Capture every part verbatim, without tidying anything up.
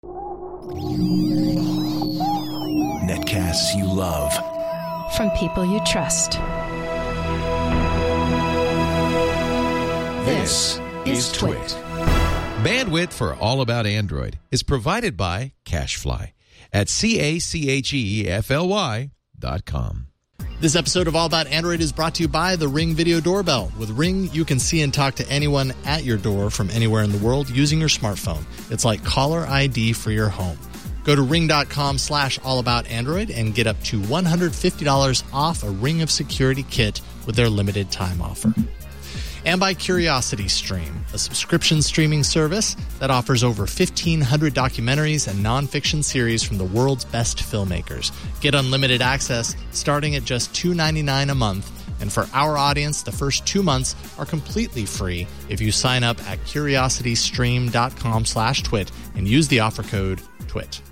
Netcasts you love. From people you trust. This is Twit. Bandwidth for All About Android is provided by CacheFly at C A C H E F L Y dot com. This episode of All About Android is brought to you by the Ring Video Doorbell. With Ring, you can see and talk to anyone at your door from anywhere in the world using your smartphone. It's like caller I D for your home. Go to ring.com slash allaboutandroid and get up to one hundred fifty dollars off a Ring of Security kit with their limited time offer. And by CuriosityStream, a subscription streaming service that offers over fifteen hundred documentaries and nonfiction series from the world's best filmmakers. Get unlimited access starting at just two dollars and ninety-nine cents a month. And for our audience, the first two months are completely free if you sign up at curiositystream.com slash twit and use the offer code TWIT.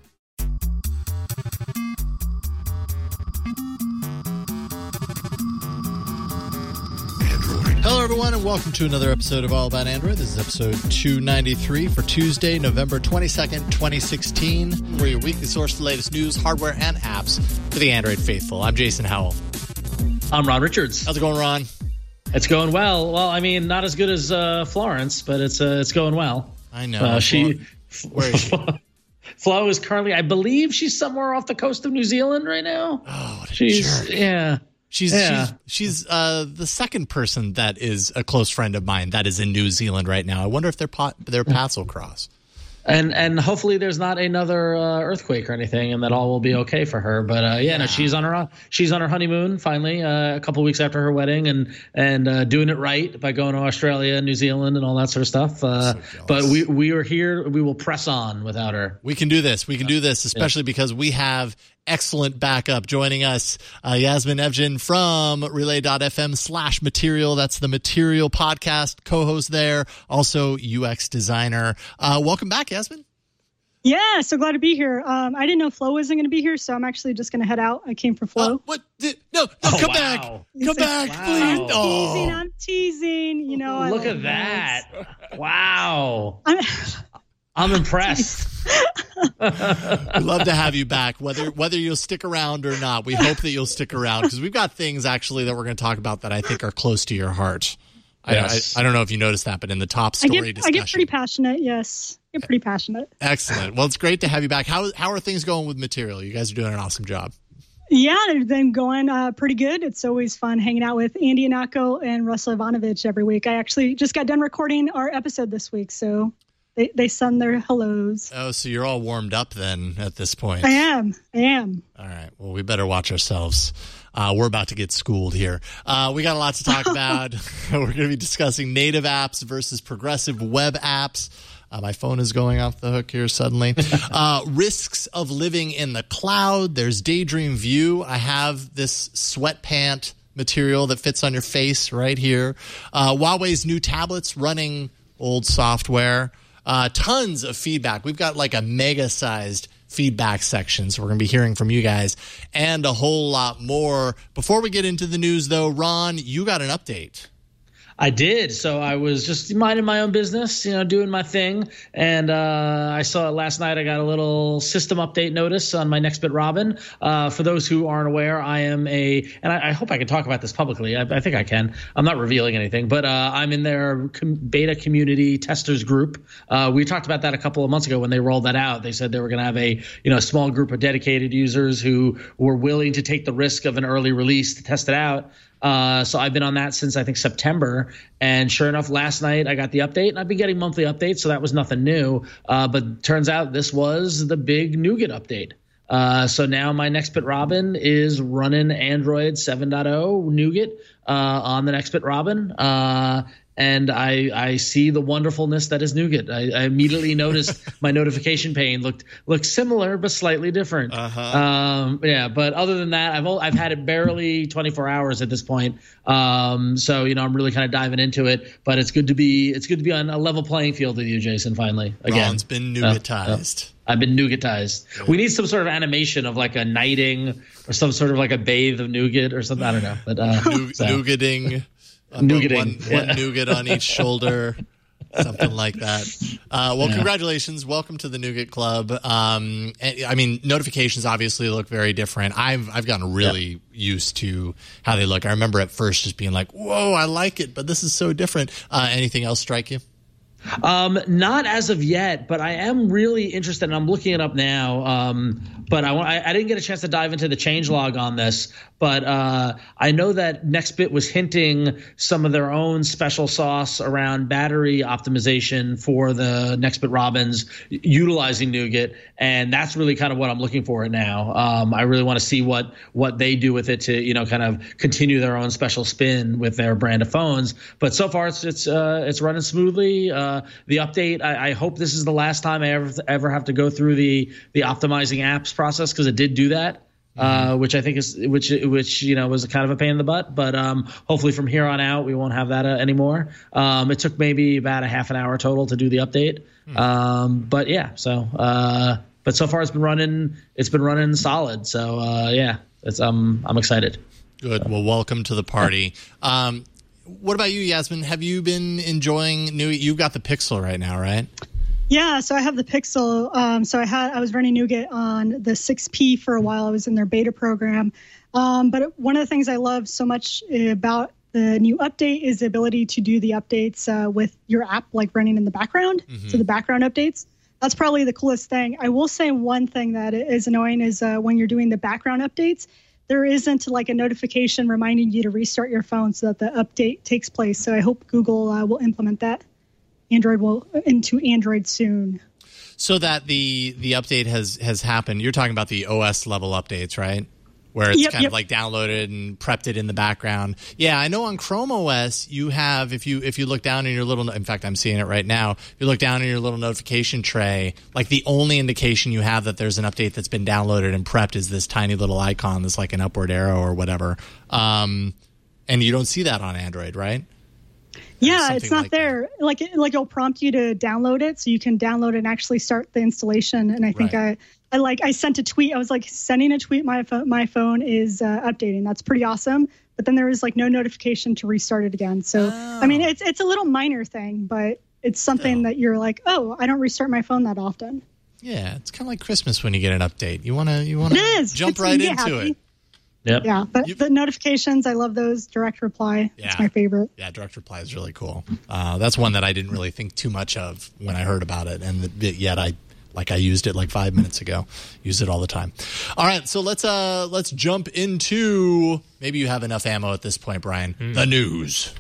Hello, everyone, and welcome to another episode of All About Android. This is episode two ninety-three for Tuesday, November twenty-second, twenty sixteen. We're your weekly source for the latest news, hardware, and apps for the Android faithful. I'm Jason Howell. I'm Ron Richards. How's it going, Ron? It's going well. Well, I mean, not as good as uh, Florence, but it's uh, it's going well. I know. Uh, she, Where is she? Flo is currently, I believe she's somewhere off the coast of New Zealand right now. Oh, what a she's, jerk. Yeah. She's Yeah. she's she's uh, the second person that is a close friend of mine that is in New Zealand right now. I wonder if their pot, their paths will cross. And and hopefully there's not another uh, earthquake or anything, and that all will be okay for her. But uh, yeah, yeah, no, she's on her she's on her honeymoon finally, uh, a couple weeks after her wedding, and and uh, doing it right by going to Australia, New Zealand, and all that sort of stuff. Uh, So but we we are here. We will press on without her. We can do this. We can do this, especially yeah. because we have excellent backup. Joining us, uh, Yasmin Evjen from relay.fm slash material. That's the Material podcast, co-host there, also U X designer. Uh, welcome back, Yasmin. Yeah, so glad to be here. Um, I didn't know Flo wasn't going to be here, so I'm actually just going to head out. I came for Flo. Uh, what? Did, no, no, oh, come wow. back. Come back, wow. please. I'm Oh. teasing. I'm teasing. You know, I Look love at that. those. Wow. I'm, I'm impressed. We'd love to have you back, whether whether you'll stick around or not. We hope that you'll stick around because we've got things actually that we're going to talk about that I think are close to your heart. Yes. I, I, I don't know if you noticed that, but in the top story I get, discussion. I get pretty passionate, yes. I get pretty passionate. Excellent. Well, it's great to have you back. How how are things going with Material? You guys are doing an awesome job. Yeah, they've been going uh, pretty good. It's always fun hanging out with Andy Anako and Russell Ivanovich every week. I actually just got done recording our episode this week, so they, they send their hellos. Oh, so you're all warmed up then at this point. I am. I am. All right. Well, we better watch ourselves. Uh, we're about to get schooled here. Uh, we got a lot to talk about. We're going to be discussing native apps versus progressive web apps. Uh, my phone is going off the hook here suddenly. Uh, risks of living in the cloud. There's Daydream View. I have this sweatpant material that fits on your face right here. Uh, Huawei's new tablets running old software. Uh, tons of feedback. We've got like a mega-sized feedback section, so we're going to be hearing from you guys and a whole lot more. Before we get into the news, though, Ron, you got an update. I did. So I was just minding my own business, you know, doing my thing. And uh, I saw it last night. I got a little system update notice on my Nextbit Robin. Uh, for those who aren't aware, I am a – and I, I hope I can talk about this publicly. I, I think I can. I'm not revealing anything. But uh, I'm in their com- beta community testers group. Uh, we talked about that a couple of months ago when they rolled that out. They said they were going to have a, you know, small group of dedicated users who were willing to take the risk of an early release to test it out. Uh, so I've been on that since I think September, and sure enough, last night I got the update, and I've been getting monthly updates, so that was nothing new. Uh, but turns out this was the big Nougat update. Uh, so now my Nextbit Robin is running Android seven point oh Nougat uh, on the Nextbit Robin. Uh, And I, I see the wonderfulness that is Nougat. I, I immediately noticed my notification pane looked looked similar but slightly different. Uh-huh. Um, yeah, but other than that, I've I've had it barely twenty-four hours at this point. Um, so you know, I'm really kind of diving into it. But it's good to be it's good to be on a level playing field with you, Jason. Finally, again, Ron's been nougatized. Uh, uh, I've been nougatized. Yeah. We need some sort of animation of like a knighting or some sort of like a bathe of nougat or something. I don't know, but uh, nou- so. nougating. Nougating. One, yeah. one nougat on each shoulder. Something like that. Uh, well, yeah. Congratulations. Welcome to the Nougat Club. Um, I mean, notifications obviously look very different. I've I've gotten really yep. used to how they look. I remember at first just being like, whoa, I like it, but this is so different. Uh, anything else strike you? Um, not as of yet, but I am really interested, and I'm looking it up now. Um, but I, I, I didn't get a chance to dive into the changelog on this, but uh, I know that Nextbit was hinting some of their own special sauce around battery optimization for the Nextbit Robins utilizing Nougat, and that's really kind of what I'm looking for now. Um, I really want to see what what they do with it to, you know, kind of continue their own special spin with their brand of phones. But so far, it's it's uh, it's running smoothly. Uh, the update, I, I hope this is the last time I ever ever have to go through the the optimizing apps process, because it did do that. Uh, which I think is which which you know was a kind of a pain in the butt, but um, hopefully from here on out we won't have that uh, anymore. Um, it took maybe about a half an hour total to do the update, hmm. um, but yeah. So, uh, but so far it's been running. It's been running solid. So uh, yeah, it's um I'm excited. Good. Well, welcome to the party. Um, what about you, Yasmin? Have you been enjoying Nougat? You've got the Pixel right now, right? Yeah, so I have the Pixel. Um, so I had I was running Nougat on the six P for a while. I was in their beta program. Um, but one of the things I love so much about the new update is the ability to do the updates uh, with your app like running in the background. Mm-hmm. So the background updates. That's probably the coolest thing. I will say one thing that is annoying is uh, when you're doing the background updates, there isn't like a notification reminding you to restart your phone so that the update takes place. So I hope Google uh, will implement that. Android will into Android soon. So that the the update has has happened. You're talking about the O S level updates, right? Where it's yep, kind yep. of like downloaded and prepped it in the background. Yeah, I know on Chrome O S you have, if you if you look down in your little, in fact I'm seeing it right now, if you look down in your little notification tray, like the only indication you have that there's an update that's been downloaded and prepped is this tiny little icon that's like an upward arrow or whatever. Um, and you don't see that on Android, right? Yeah, it's not like there. That. Like it, like it'll prompt you to download it, so you can download it and actually start the installation. And I think right. I, I like I sent a tweet. I was like sending a tweet. My phone, my phone is uh, updating. That's pretty awesome. But then there was like no notification to restart it again. So oh. I mean, it's it's a little minor thing, but it's something oh. that you're like, oh, I don't restart my phone that often. Yeah, it's kind of like Christmas when you get an update. You wanna you wanna jump it's, right yeah, into it. Yep. Yeah, but You've, the notifications, I love those. Direct reply, yeah. It's my favorite. Yeah, direct reply is really cool. Uh, that's one that I didn't really think too much of when I heard about it, and the, yet I like I used it like five minutes ago. Use it all the time. All right, so let's uh let's jump into, maybe you have enough ammo at this point, Brian. Mm. The news.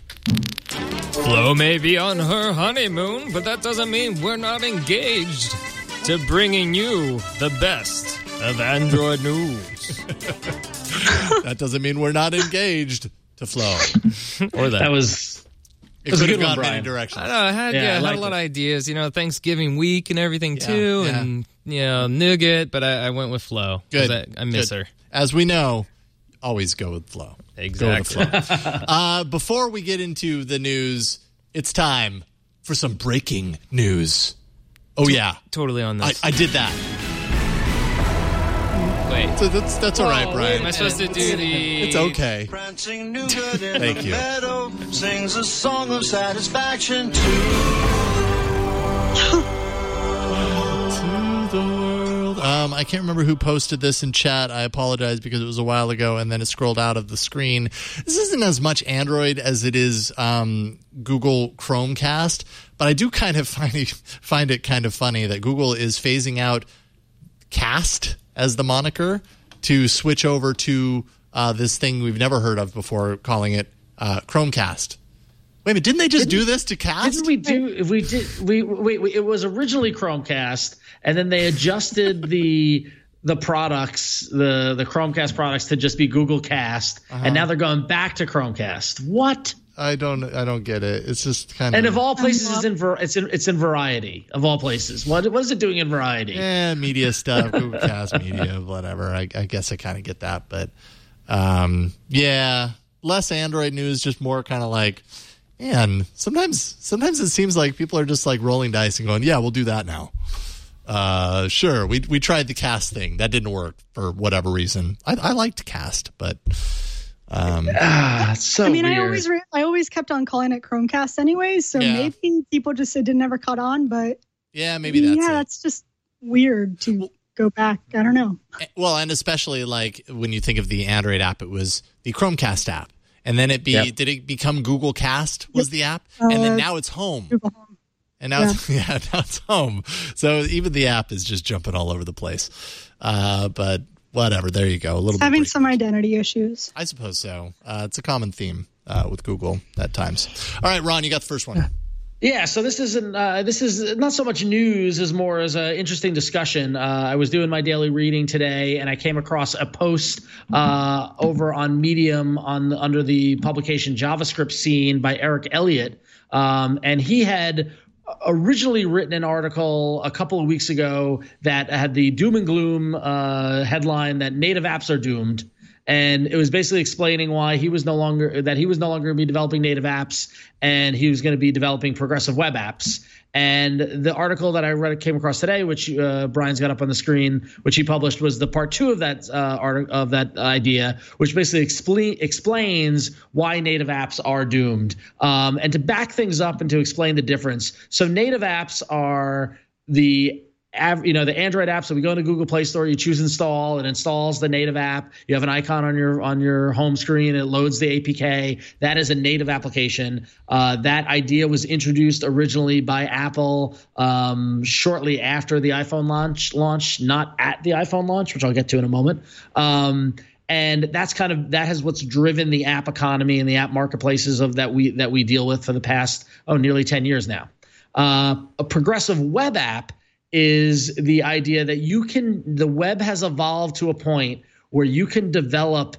Flo may be on her honeymoon, but that doesn't mean we're not engaged to bringing you the best of Android news. That doesn't mean we're not engaged to Flo. Or that. That was, it could have gone many directions. I know, I had, yeah, yeah, I I had like a lot it. of ideas, you know, Thanksgiving week and everything yeah, too, yeah. and, you know, Nougat, but I, I went with Flo. Good. I, I miss Good. her. As we know, always go with Flo. Exactly. Go with Flo. uh, before we get into the news, it's time for some breaking news. Oh, yeah. Totally on this. I, I did that. Wait. So that's that's all right, Brian. Am I supposed to do the... It's okay. Thank you. Meadow, sings a song of satisfaction to the world. Um, I can't remember who posted this in chat. I apologize because it was a while ago and then it scrolled out of the screen. This isn't as much Android as it is um, Google Chromecast, but I do kind of find it, find it kind of funny that Google is phasing out Cast as the moniker to switch over to uh, this thing we've never heard of before, calling it uh, Chromecast. Wait a minute, didn't they just didn't, do this to Cast? Didn't we do? We did. We wait. We, it was originally Chromecast, and then they adjusted the the products, the the Chromecast products, to just be Google Cast, uh-huh. and now they're going back to Chromecast. What? I don't. I don't get it. It's just kind and of. And of all places, it's in it's in it's in Variety. Of all places, what what is it doing in Variety? Eh, media stuff, Google Cast, media, whatever. I, I guess I kind of get that, but um, yeah, less Android news, just more kind of like, man. Sometimes, sometimes it seems like people are just like rolling dice and going, "Yeah, we'll do that now." Uh, sure, we we tried the Cast thing, that didn't work for whatever reason. I, I liked Cast, but. Um, ah, it's so I mean, weird. I always re- I always kept on calling it Chromecast anyways, so Yeah. maybe people just it never caught on. But yeah, maybe that's yeah, it. that's just weird to go back. I don't know. Well, and especially like when you think of the Android app, it was the Chromecast app. And then it be Yep. did it become Google Cast was Yep. the app? And then Uh, now it's Home. Google Home. And now it's yeah, now it's Home. So even the app is just jumping all over the place. Uh, but whatever, there you go. A little bit Having break- some identity issues. I suppose so. Uh, it's a common theme uh, with Google at times. All right, Ron, you got the first one. Yeah, so this isn't uh, this is not so much news as more as an interesting discussion. Uh, I was doing my daily reading today, and I came across a post uh, over on Medium on under the publication JavaScript Scene by Eric Elliott, um, and he had originally written an article a couple of weeks ago that had the doom and gloom uh, headline that native apps are doomed. And it was basically explaining why he was no longer that he was no longer going to be developing native apps, and he was going to be developing progressive web apps. And the article that I read came across today, which uh, Brian's got up on the screen, which he published, was the part two of that uh, art of that idea, which basically explain, explains why native apps are doomed. Um, and to back things up and to explain the difference, so native apps are the you know, the Android app. So we go into Google Play Store, you choose install, it installs the native app. You have an icon on your on your home screen. It loads the A P K. That is a native application. Uh, that idea was introduced originally by Apple um, shortly after the iPhone launch, launch, not at the iPhone launch, which I'll get to in a moment. Um, and that's kind of that has what's driven the app economy and the app marketplaces of that we that we deal with for the past oh nearly ten years now. Uh, a progressive web app is the idea that you can, the web has evolved to a point where you can develop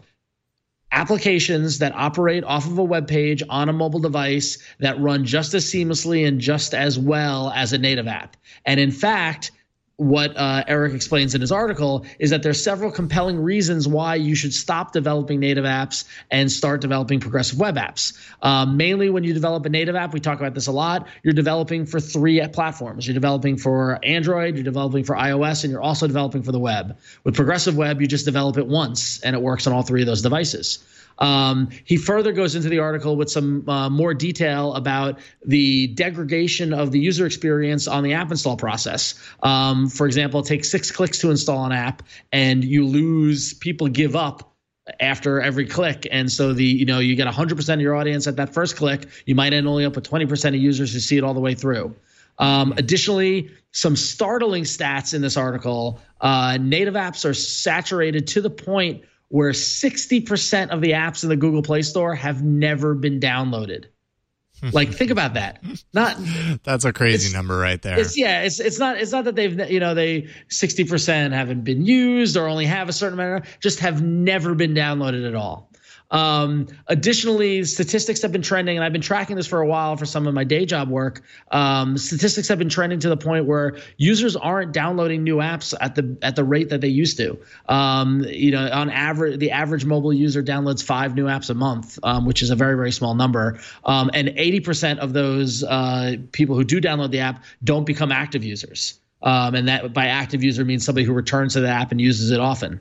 applications that operate off of a web page on a mobile device that run just as seamlessly and just as well as a native app. And in fact, what uh, Eric explains in his article is that there's several compelling reasons why you should stop developing native apps and start developing progressive web apps. Um, mainly when you develop a native app, we talk about this a lot, you're developing for three platforms. You're developing for Android, you're developing for iOS, and you're also developing for the web. With progressive web, you just develop it once, and it works on all three of those devices. Um, he further goes into the article with some uh, more detail about the degradation of the user experience on the app install process. Um, for example, it takes six clicks to install an app, and you lose, people give up after every click. And so the you know you get one hundred percent of your audience at that first click. You might end only up with twenty percent of users who see it all the way through. Um, additionally, some startling stats in this article, uh, native apps are saturated to the point where sixty percent of the apps in the Google Play Store have never been downloaded. Like, think about that. Not That's a crazy number right there. It's, yeah, it's it's not it's not that they've you know they sixty percent haven't been used or only have a certain amount, just have never been downloaded at all. Um, additionally, statistics have been trending, and I've been tracking this for a while for some of my day job work. Um, statistics have been trending to the point where users aren't downloading new apps at the at the rate that they used to. Um, you know, on average, the average mobile user downloads five new apps a month, um, which is a very very small number. Um, and eighty percent of those uh, people who do download the app don't become active users. Um, and that by active user means somebody who returns to the app and uses it often.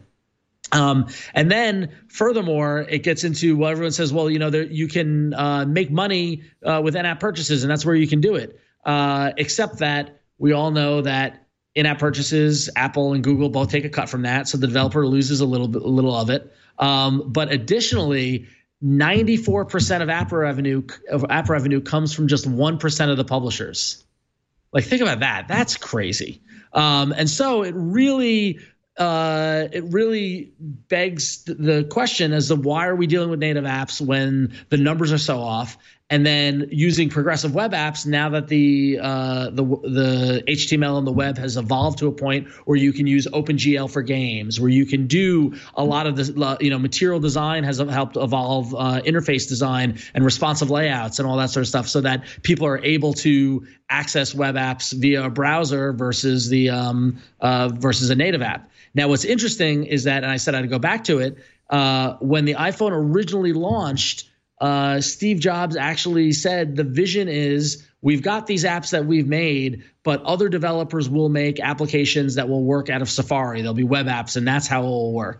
Um, and then furthermore, it gets into, well, everyone says, well, you know, there, you can uh, make money uh, with in-app purchases, and that's where you can do it. Uh, except that we all know that in-app purchases, Apple and Google both take a cut from that, so the developer loses a little bit, a little of it. Um, but additionally, ninety-four percent of app revenue of app revenue comes from just one percent of the publishers. Like, think about that. That's crazy. Um, and so it really. Uh, it really begs the question as to why are we dealing with native apps when the numbers are so off, and then using progressive web apps now that the uh, the the H T M L on the web has evolved to a point where you can use OpenGL for games, where you can do a lot of the you know material design has helped evolve uh, interface design and responsive layouts and all that sort of stuff, so that people are able to access web apps via a browser versus the um, uh, versus a native app. Now, what's interesting is that, and I said I'd go back to it, uh, when the iPhone originally launched, uh, Steve Jobs actually said the vision is we've got these apps that we've made, but other developers will make applications that will work out of Safari. They'll be web apps, and that's how it will work.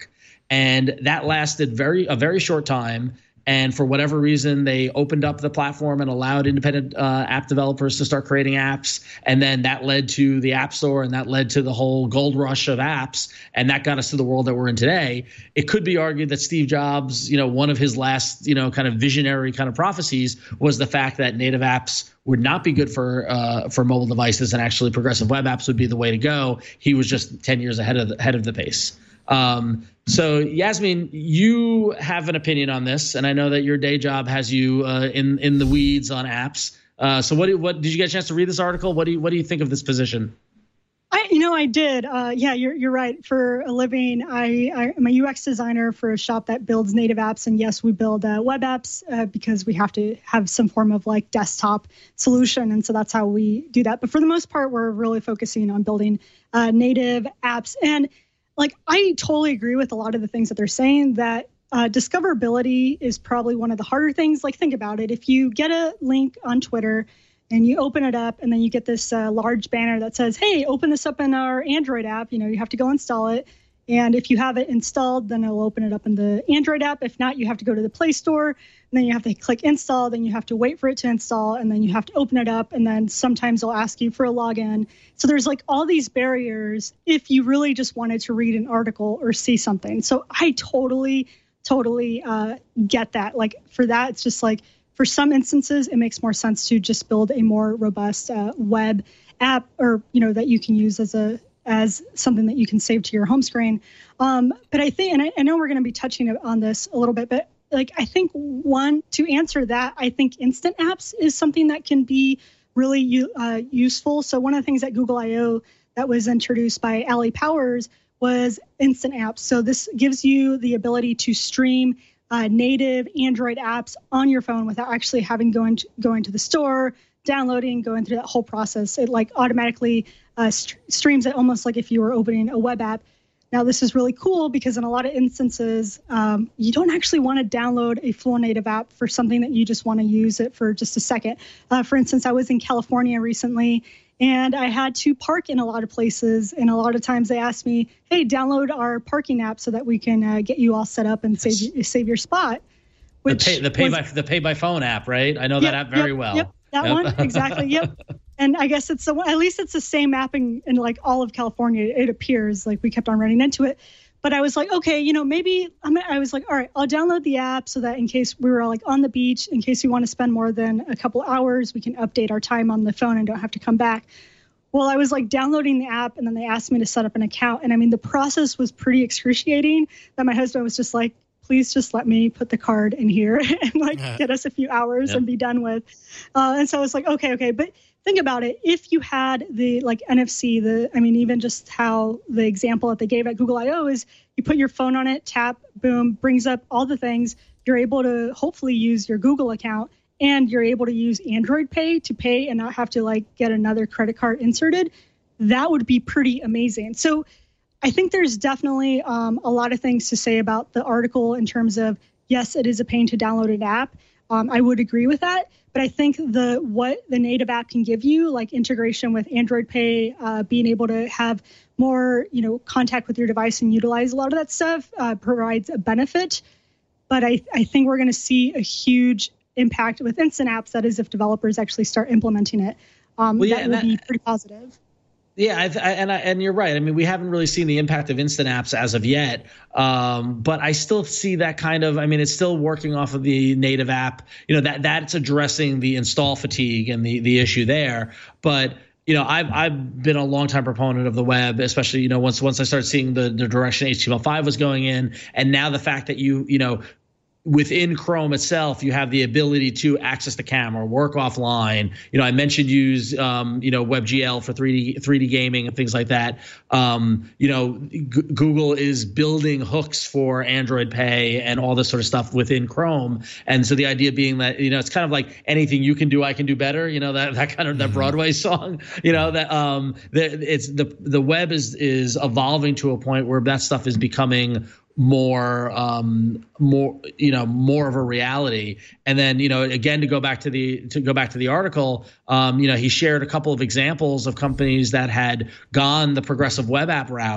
and that lasted very a very short time. And for whatever reason, they opened up the platform and allowed independent uh, app developers to start creating apps. And then that led to the App Store, and that led to the whole gold rush of apps. And that got us to the world that we're in today. It could be argued that Steve Jobs, you know, one of his last, you know, kind of visionary kind of prophecies was the fact that native apps would not be good for uh, for mobile devices, and actually progressive web apps would be the way to go. He was just ten years ahead of the, ahead of the pace. Um, so Yasmin, you have an opinion on this, and I know that your day job has you uh, in in the weeds on apps. Uh, so what do, what did you get a chance to read this article? What do you what do you think of this position? I, you know, I did. Uh, yeah, you're you're right. For a living, I, I am a U X designer for a shop that builds native apps, and yes, we build uh, web apps uh, because we have to have some form of like desktop solution, and so that's how we do that. But for the most part, we're really focusing on building uh, native apps. And like, I totally agree with a lot of the things that they're saying, that uh, discoverability is probably one of the harder things. Like, think about it. If you get a link on Twitter and you open it up, and then you get this uh, large banner that says, hey, open this up in our Android app, you know, you have to go install it. And if you have it installed, then it'll open it up in the Android app. If not, you have to go to the Play Store, and then you have to click install, then you have to wait for it to install, and then you have to open it up, and then sometimes they'll ask you for a login. So there's like all these barriers if you really just wanted to read an article or see something. So I totally, totally uh, get that. Like, for that, it's just like, for some instances, it makes more sense to just build a more robust uh, web app, or, you know, that you can use as a as something that you can save to your home screen. Um, but I think, and I, I know we're going to be touching on this a little bit, but like, I think one, to answer that, I think instant apps is something that can be really uh, useful. So one of the things at Google I O that was introduced by Ali Powers was instant apps. So this gives you the ability to stream uh, native Android apps on your phone without actually having going to, going to the store, downloading, going through that whole process. It like automatically uh, st- streams it almost like if you were opening a web app. Now, this is really cool because in a lot of instances, um, you don't actually want to download a full native app for something that you just want to use it for just a second. Uh, for instance, I was in California recently, and I had to park in a lot of places. And a lot of times they asked me, hey, download our parking app so that we can uh, get you all set up and save, save your spot. Which the pay, the pay was, by the pay by phone app, right? I know yep, that app very yep, well. Yep, that yep. one, exactly, yep. And I guess it's the, at least it's the same mapping in like all of California. It appears like we kept on running into it. But I was like, okay, you know, maybe I'm, I was like, all right, I'll download the app so that in case we were like on the beach, in case we want to spend more than a couple hours, we can update our time on the phone and don't have to come back. Well, I was like downloading the app, and then they asked me to set up an account. And I mean, the process was pretty excruciating, that my husband was just like, please just let me put the card in here and like get us a few hours yep. and be done with. Uh, and so I was like, okay, okay. But think about it. If you had the like N F C, the, I mean, even just how the example that they gave at Google I O is you put your phone on it, tap, boom, brings up all the things. You're able to hopefully use your Google account, and you're able to use Android Pay to pay and not have to like get another credit card inserted. That would be pretty amazing. So I think there's definitely um, a lot of things to say about the article in terms of, yes, it is a pain to download an app. Um, I would agree with that. But I think the what the native app can give you, like integration with Android Pay, uh, being able to have more, you know, contact with your device and utilize a lot of that stuff, uh, provides a benefit. But I, I think we're going to see a huge impact with instant apps. That is, if developers actually start implementing it, um, well, yeah, that would that, be pretty positive. Yeah, I, I, and I, and you're right. I mean, we haven't really seen the impact of instant apps as of yet, um, but I still see that kind of. I mean, it's still working off of the native app. You know, that that's addressing the install fatigue and the the issue there. But you know, I've I've been a longtime proponent of the web, especially you know once once I started seeing the the direction H T M L five was going in, and now the fact that you you know. Within Chrome itself, you have the ability to access the camera, work offline. You know, I mentioned use, um, you know, WebGL for three D three D gaming and things like that. Um, you know, G- Google is building hooks for Android Pay and all this sort of stuff within Chrome. And so the idea being that, you know, it's kind of like anything you can do, I can do better. You know, that that kind of that Broadway song. You know, that um, the, it's the the web is is evolving to a point where that stuff is becoming more um more you know more of a reality. And then you know again to go back to the to go back to the article, um you know he shared a couple of examples of companies that had gone the progressive web app route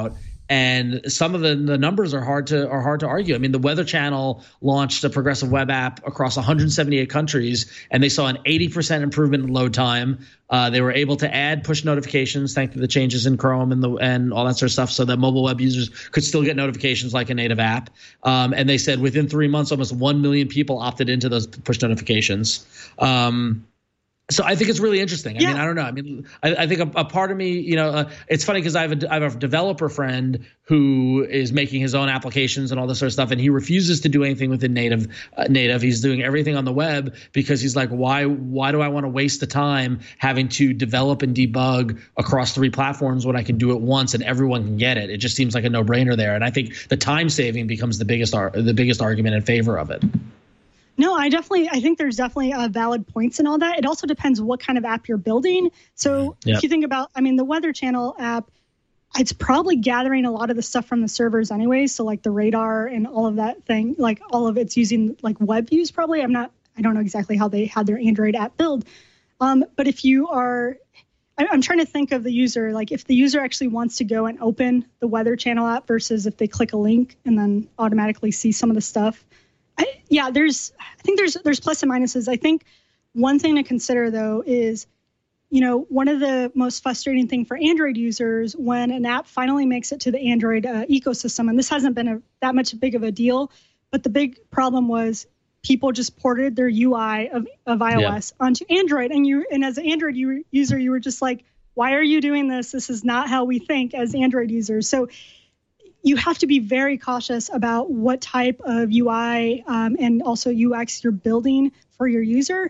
and some of the, the numbers are hard to are hard to argue. I mean, the Weather Channel launched a progressive web app across one hundred seventy-eight countries, and they saw an eighty percent improvement in load time. Uh, they were able to add push notifications thanks to the changes in Chrome and the and all that sort of stuff, so that mobile web users could still get notifications like a native app. Um, and they said within three months, almost one million people opted into those push notifications. Um, So I think it's really interesting. I yeah. mean, I don't know. I mean, I, I think a, a part of me, you know, uh, it's funny because I have a I have a developer friend who is making his own applications and all this sort of stuff, and he refuses to do anything within native. Uh, native, he's doing everything on the web because he's like, why? Why do I want to waste the time having to develop and debug across three platforms when I can do it once and everyone can get it? It just seems like a no-brainer there, and I think the time saving becomes the biggest ar- the biggest argument in favor of it. No, I definitely, I think there's definitely uh, valid points in all that. It also depends what kind of app you're building. So yep. if you think about, I mean, the Weather Channel app, it's probably gathering a lot of the stuff from the servers anyway. So like the radar and all of that thing, like all of it's using like web views probably. I'm not, I don't know exactly how they had their Android app build. Um, but if you are, I, I'm trying to think of the user, like if the user actually wants to go and open the Weather Channel app versus if they click a link and then automatically see some of the stuff. I, yeah, there's, I think there's, there's plus and minuses. I think one thing to consider though is, you know, one of the most frustrating thing for Android users when an app finally makes it to the Android uh, ecosystem, and this hasn't been a, that much big of a deal, but the big problem was people just ported their U I of, of iOS yeah. onto Android. And you, and as an Android u- user, you were just like, why are you doing this? This is not how we think as Android users. So you have to be very cautious about what type of U I um, and also U X you're building for your user.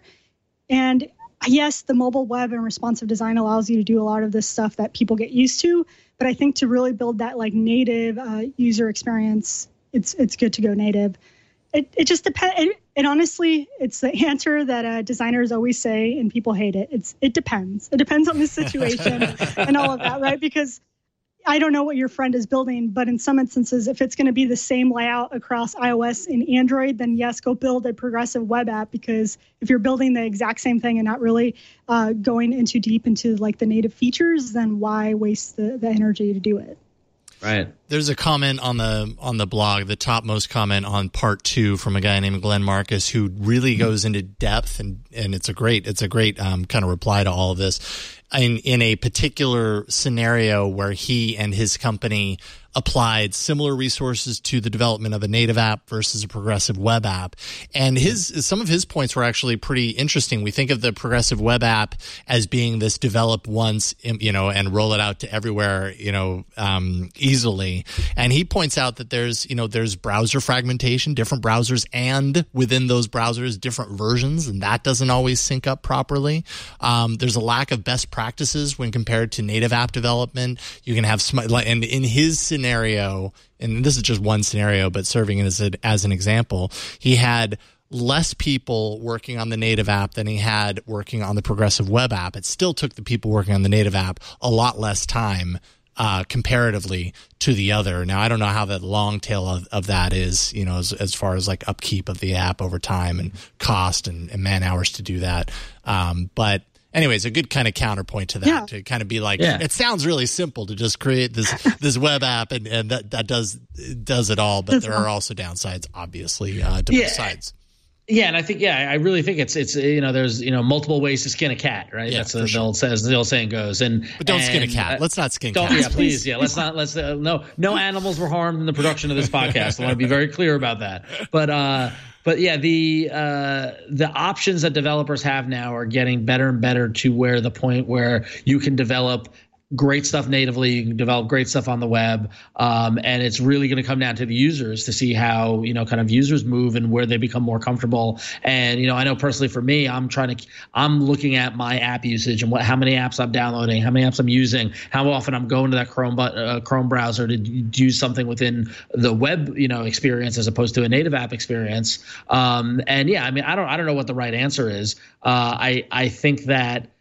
And yes, the mobile web and responsive design allows you to do a lot of this stuff that people get used to. But I think to really build that like native uh, user experience, it's it's good to go native. It it just depends. It, it honestly, it's the answer that uh, designers always say, and people hate it. It's it depends. It depends on the situation and all of that, right? Because I don't know what your friend is building, but in some instances, if it's going to be the same layout across iOS and Android, then yes, go build a progressive web app, because if you're building the exact same thing and not really uh, going into deep into like the native features, then why waste the, the energy to do it? Right. There's a comment on the on the blog, the topmost comment on part two from a guy named Glenn Marcus, who really goes into depth, and and it's a great it's a great um, kind of reply to all of this. In, in a particular scenario where he and his company applied similar resources to the development of a native app versus a progressive web app. And his some of his points were actually pretty interesting. We think of the progressive web app as being this develop once, you know, and roll it out to everywhere, you know, um, easily. And he points out that there's, you know, there's browser fragmentation, different browsers, and within those browsers, different versions, and that doesn't always sync up properly. Um, there's a lack of best practices when compared to native app development. You can have, sm- and in his scenario, and this is just one scenario, but serving as, a, as an example, he had less people working on the native app than he had working on the progressive web app. It still took the people working on the native app a lot less time uh, comparatively to the other. Now, I don't know how the long tail of, of that is, you know, as, as far as like upkeep of the app over time and cost and, and man hours to do that. Um, but anyways, a good kind of counterpoint to that, yeah. to kind of be like, yeah. it sounds really simple to just create this this web app, and, and that, that does does it all, but That's there are also downsides, obviously, uh, to yeah. Uh, both sides. Yeah, and I think yeah, I really think it's it's you know there's you know multiple ways to skin a cat, right? Yeah, That's the, sure. the old says the old saying goes. And but don't and, skin a cat. Let's not skin don't, cats. Yeah, please. Yeah, let's not. Let's uh, no no animals were harmed in the production of this podcast. I want to be very clear about that. But uh, but yeah, the uh, the options that developers have now are getting better and better to where the point where you can develop great stuff natively, you can develop great stuff on the web, um, and it's really going to come down to the users to see how you know kind of users move and where they become more comfortable. And you know, I know personally for me, I'm trying to, I'm looking at my app usage and what, how many apps I'm downloading, how many apps I'm using, how often I'm going to that Chrome uh, Chrome browser to do something within the web, you know, experience as opposed to a native app experience. Um, and yeah, I mean, I don't, I don't know what the right answer is. Uh, I, I think that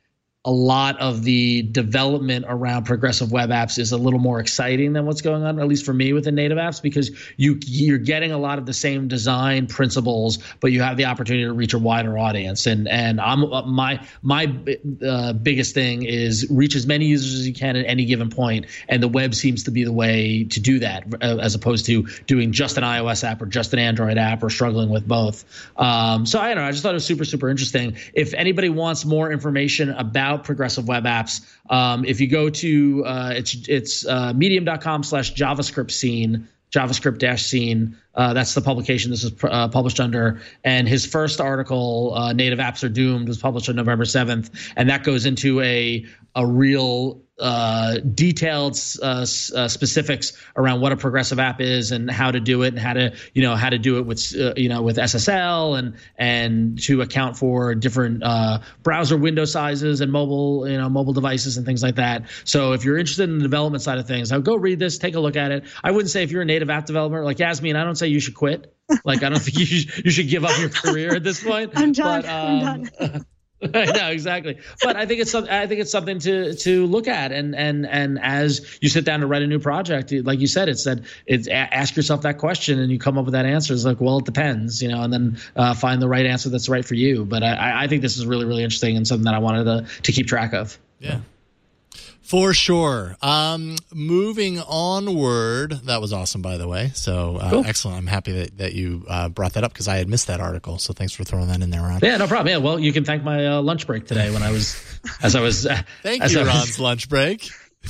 a lot of the development around progressive web apps is a little more exciting than what's going on, at least for me, within native apps, because you you're getting a lot of the same design principles, but you have the opportunity to reach a wider audience. And and I'm my my uh, biggest thing is reach as many users as you can at any given point, and the web seems to be the way to do that, as opposed to doing just an iOS app or just an Android app or struggling with both. Um, so I don't know. I just thought it was super super interesting. If anybody wants more information about progressive web apps, um, if you go to uh, it's it's uh, medium.com slash JavaScript scene, JavaScript dash scene. Uh, that's the publication this is uh, published under. And his first article, uh, Native Apps Are Doomed, was published on November seventh. And that goes into a a real uh, detailed uh, uh, specifics around what a progressive app is and how to do it, and how to you know how to do it with uh, you know with S S L and and to account for different uh, browser window sizes and mobile you know mobile devices and things like that. So if you're interested in the development side of things, I'll go read this, take a look at it. I wouldn't say if you're a native app developer like Yasmin, I don't say you should quit. Like I don't think you should, you should give up your career at this point. I'm done. But, um, I'm done. No, exactly. But I think it's I think it's something to to look at, and and and as you sit down to write a new project, like you said, it's that it's ask yourself that question, and you come up with that answer. It's like, well, it depends, you know, and then uh, find the right answer that's right for you. But I, I think this is really really interesting and something that I wanted to to keep track of. Yeah. For sure. Um, moving onward, that was awesome, by the way. So uh, cool. Excellent. I'm happy that, that you uh, brought that up because I had missed that article. So thanks for throwing that in there, Ron. Yeah, no problem. Yeah, well, you can thank my uh, lunch break today when I was, as I was. Uh, Thank as you, I was, Ron's lunch break.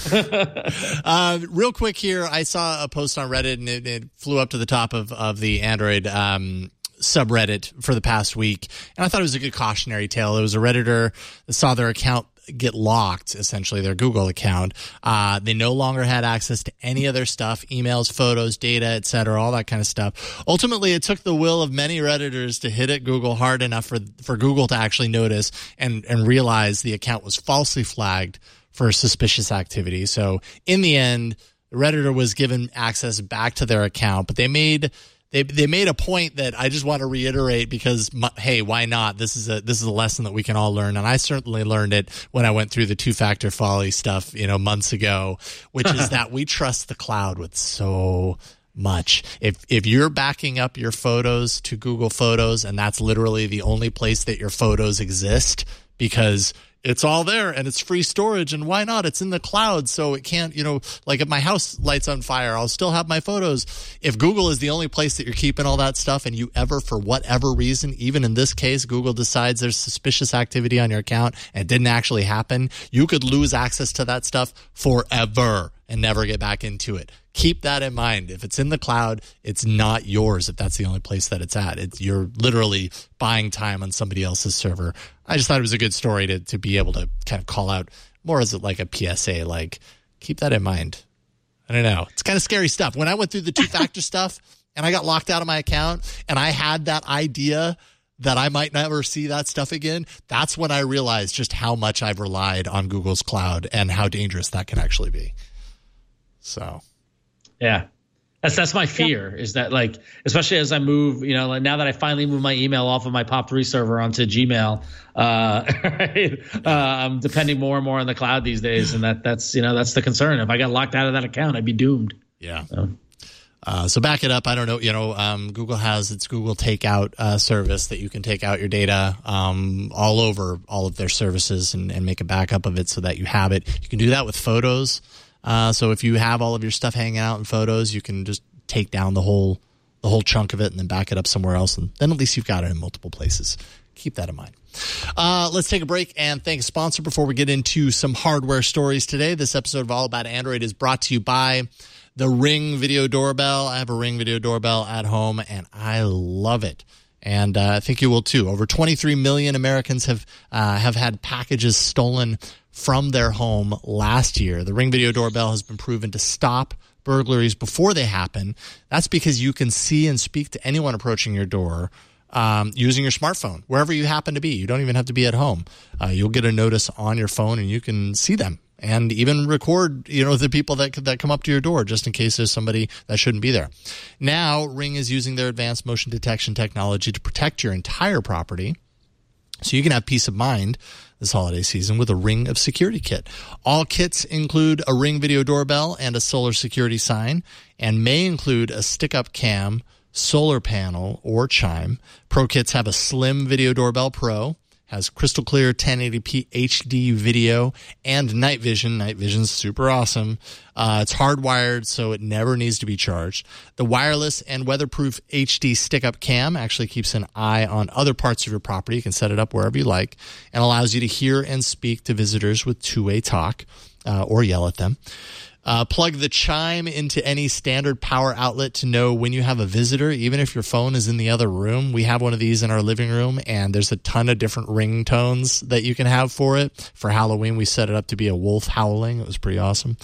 uh, real quick here, I saw a post on Reddit and it, it flew up to the top of, of the Android um, subreddit for the past week. And I thought it was a good cautionary tale. It was a Redditor that saw their account get locked, essentially their Google account. Uh, they no longer had access to any of their stuff, emails, photos, data, et cetera, all that kind of stuff. Ultimately, it took the will of many Redditors to hit at Google hard enough for, for Google to actually notice and, and realize the account was falsely flagged for suspicious activity. So in the end, the Redditor was given access back to their account, but they made They they made a point that I just want to reiterate because, hey, why not? This is a this is a lesson that we can all learn, and I certainly learned it when I went through the two-factor folly stuff, you know, months ago, which is that we trust the cloud with so much. If if you're backing up your photos to Google Photos, and that's literally the only place that your photos exist because it's all there and it's free storage, and why not? It's in the cloud, so it can't, you know, like if my house lights on fire, I'll still have my photos. If Google is the only place that you're keeping all that stuff and you ever, for whatever reason, even in this case, Google decides there's suspicious activity on your account and it didn't actually happen, you could lose access to that stuff forever and never get back into it. Keep that in mind. If it's in the cloud, it's not yours if that's the only place that it's at. It's, you're literally buying time on somebody else's server. I just thought it was a good story to to be able to kind of call out more as like a P S A, like, keep that in mind. I don't know. It's kind of scary stuff. When I went through the two-factor stuff and I got locked out of my account and I had that idea that I might never see that stuff again, that's when I realized just how much I've relied on Google's cloud and how dangerous that can actually be. So... Yeah, that's that's my fear yeah. is that, like, especially as I move, you know, like now that I finally moved my email off of my Pop three server onto Gmail, uh, right? uh, I'm depending more and more on the cloud these days, and that that's you know that's the concern. If I got locked out of that account, I'd be doomed. Yeah. So, uh, so back it up. I don't know. You know, um, Google has its Google Takeout uh, service that you can take out your data um, all over all of their services and, and make a backup of it so that you have it. You can do that with photos. Uh, so if you have all of your stuff hanging out in Photos, you can just take down the whole the whole chunk of it and then back it up somewhere else, and then at least you've got it in multiple places. Keep that in mind. Uh, let's take a break and thank a sponsor before we get into some hardware stories today. This episode of All About Android is brought to you by the Ring Video Doorbell. I have a Ring Video Doorbell at home, and I love it. And uh, I think you will too. Over twenty-three million Americans have uh, have had packages stolen from their home last year. The Ring Video Doorbell has been proven to stop burglaries before they happen. That's because you can see and speak to anyone approaching your door um, using your smartphone, wherever you happen to be. You don't even have to be at home. Uh, you'll get a notice on your phone, and you can see them and even record, you know, the people that that come up to your door just in case there's somebody that shouldn't be there. Now, Ring is using their advanced motion detection technology to protect your entire property. So you can have peace of mind this holiday season with a Ring of Security kit. All kits include a Ring video doorbell and a solar security sign, and may include a stick-up cam, solar panel, or chime. Pro kits have a slim video doorbell Pro, has crystal clear ten eighty p H D video, and night vision. Night vision's super awesome. Uh, it's hardwired, so it never needs to be charged. The wireless and weatherproof H D stick-up cam actually keeps an eye on other parts of your property. You can set it up wherever you like, and allows you to hear and speak to visitors with two-way talk, uh, or yell at them. Uh, plug the chime into any standard power outlet to know when you have a visitor, even if your phone is in the other room. We have one of these in our living room, and there's a ton of different ringtones that you can have for it. For Halloween, we set it up to be a wolf howling. It was pretty awesome.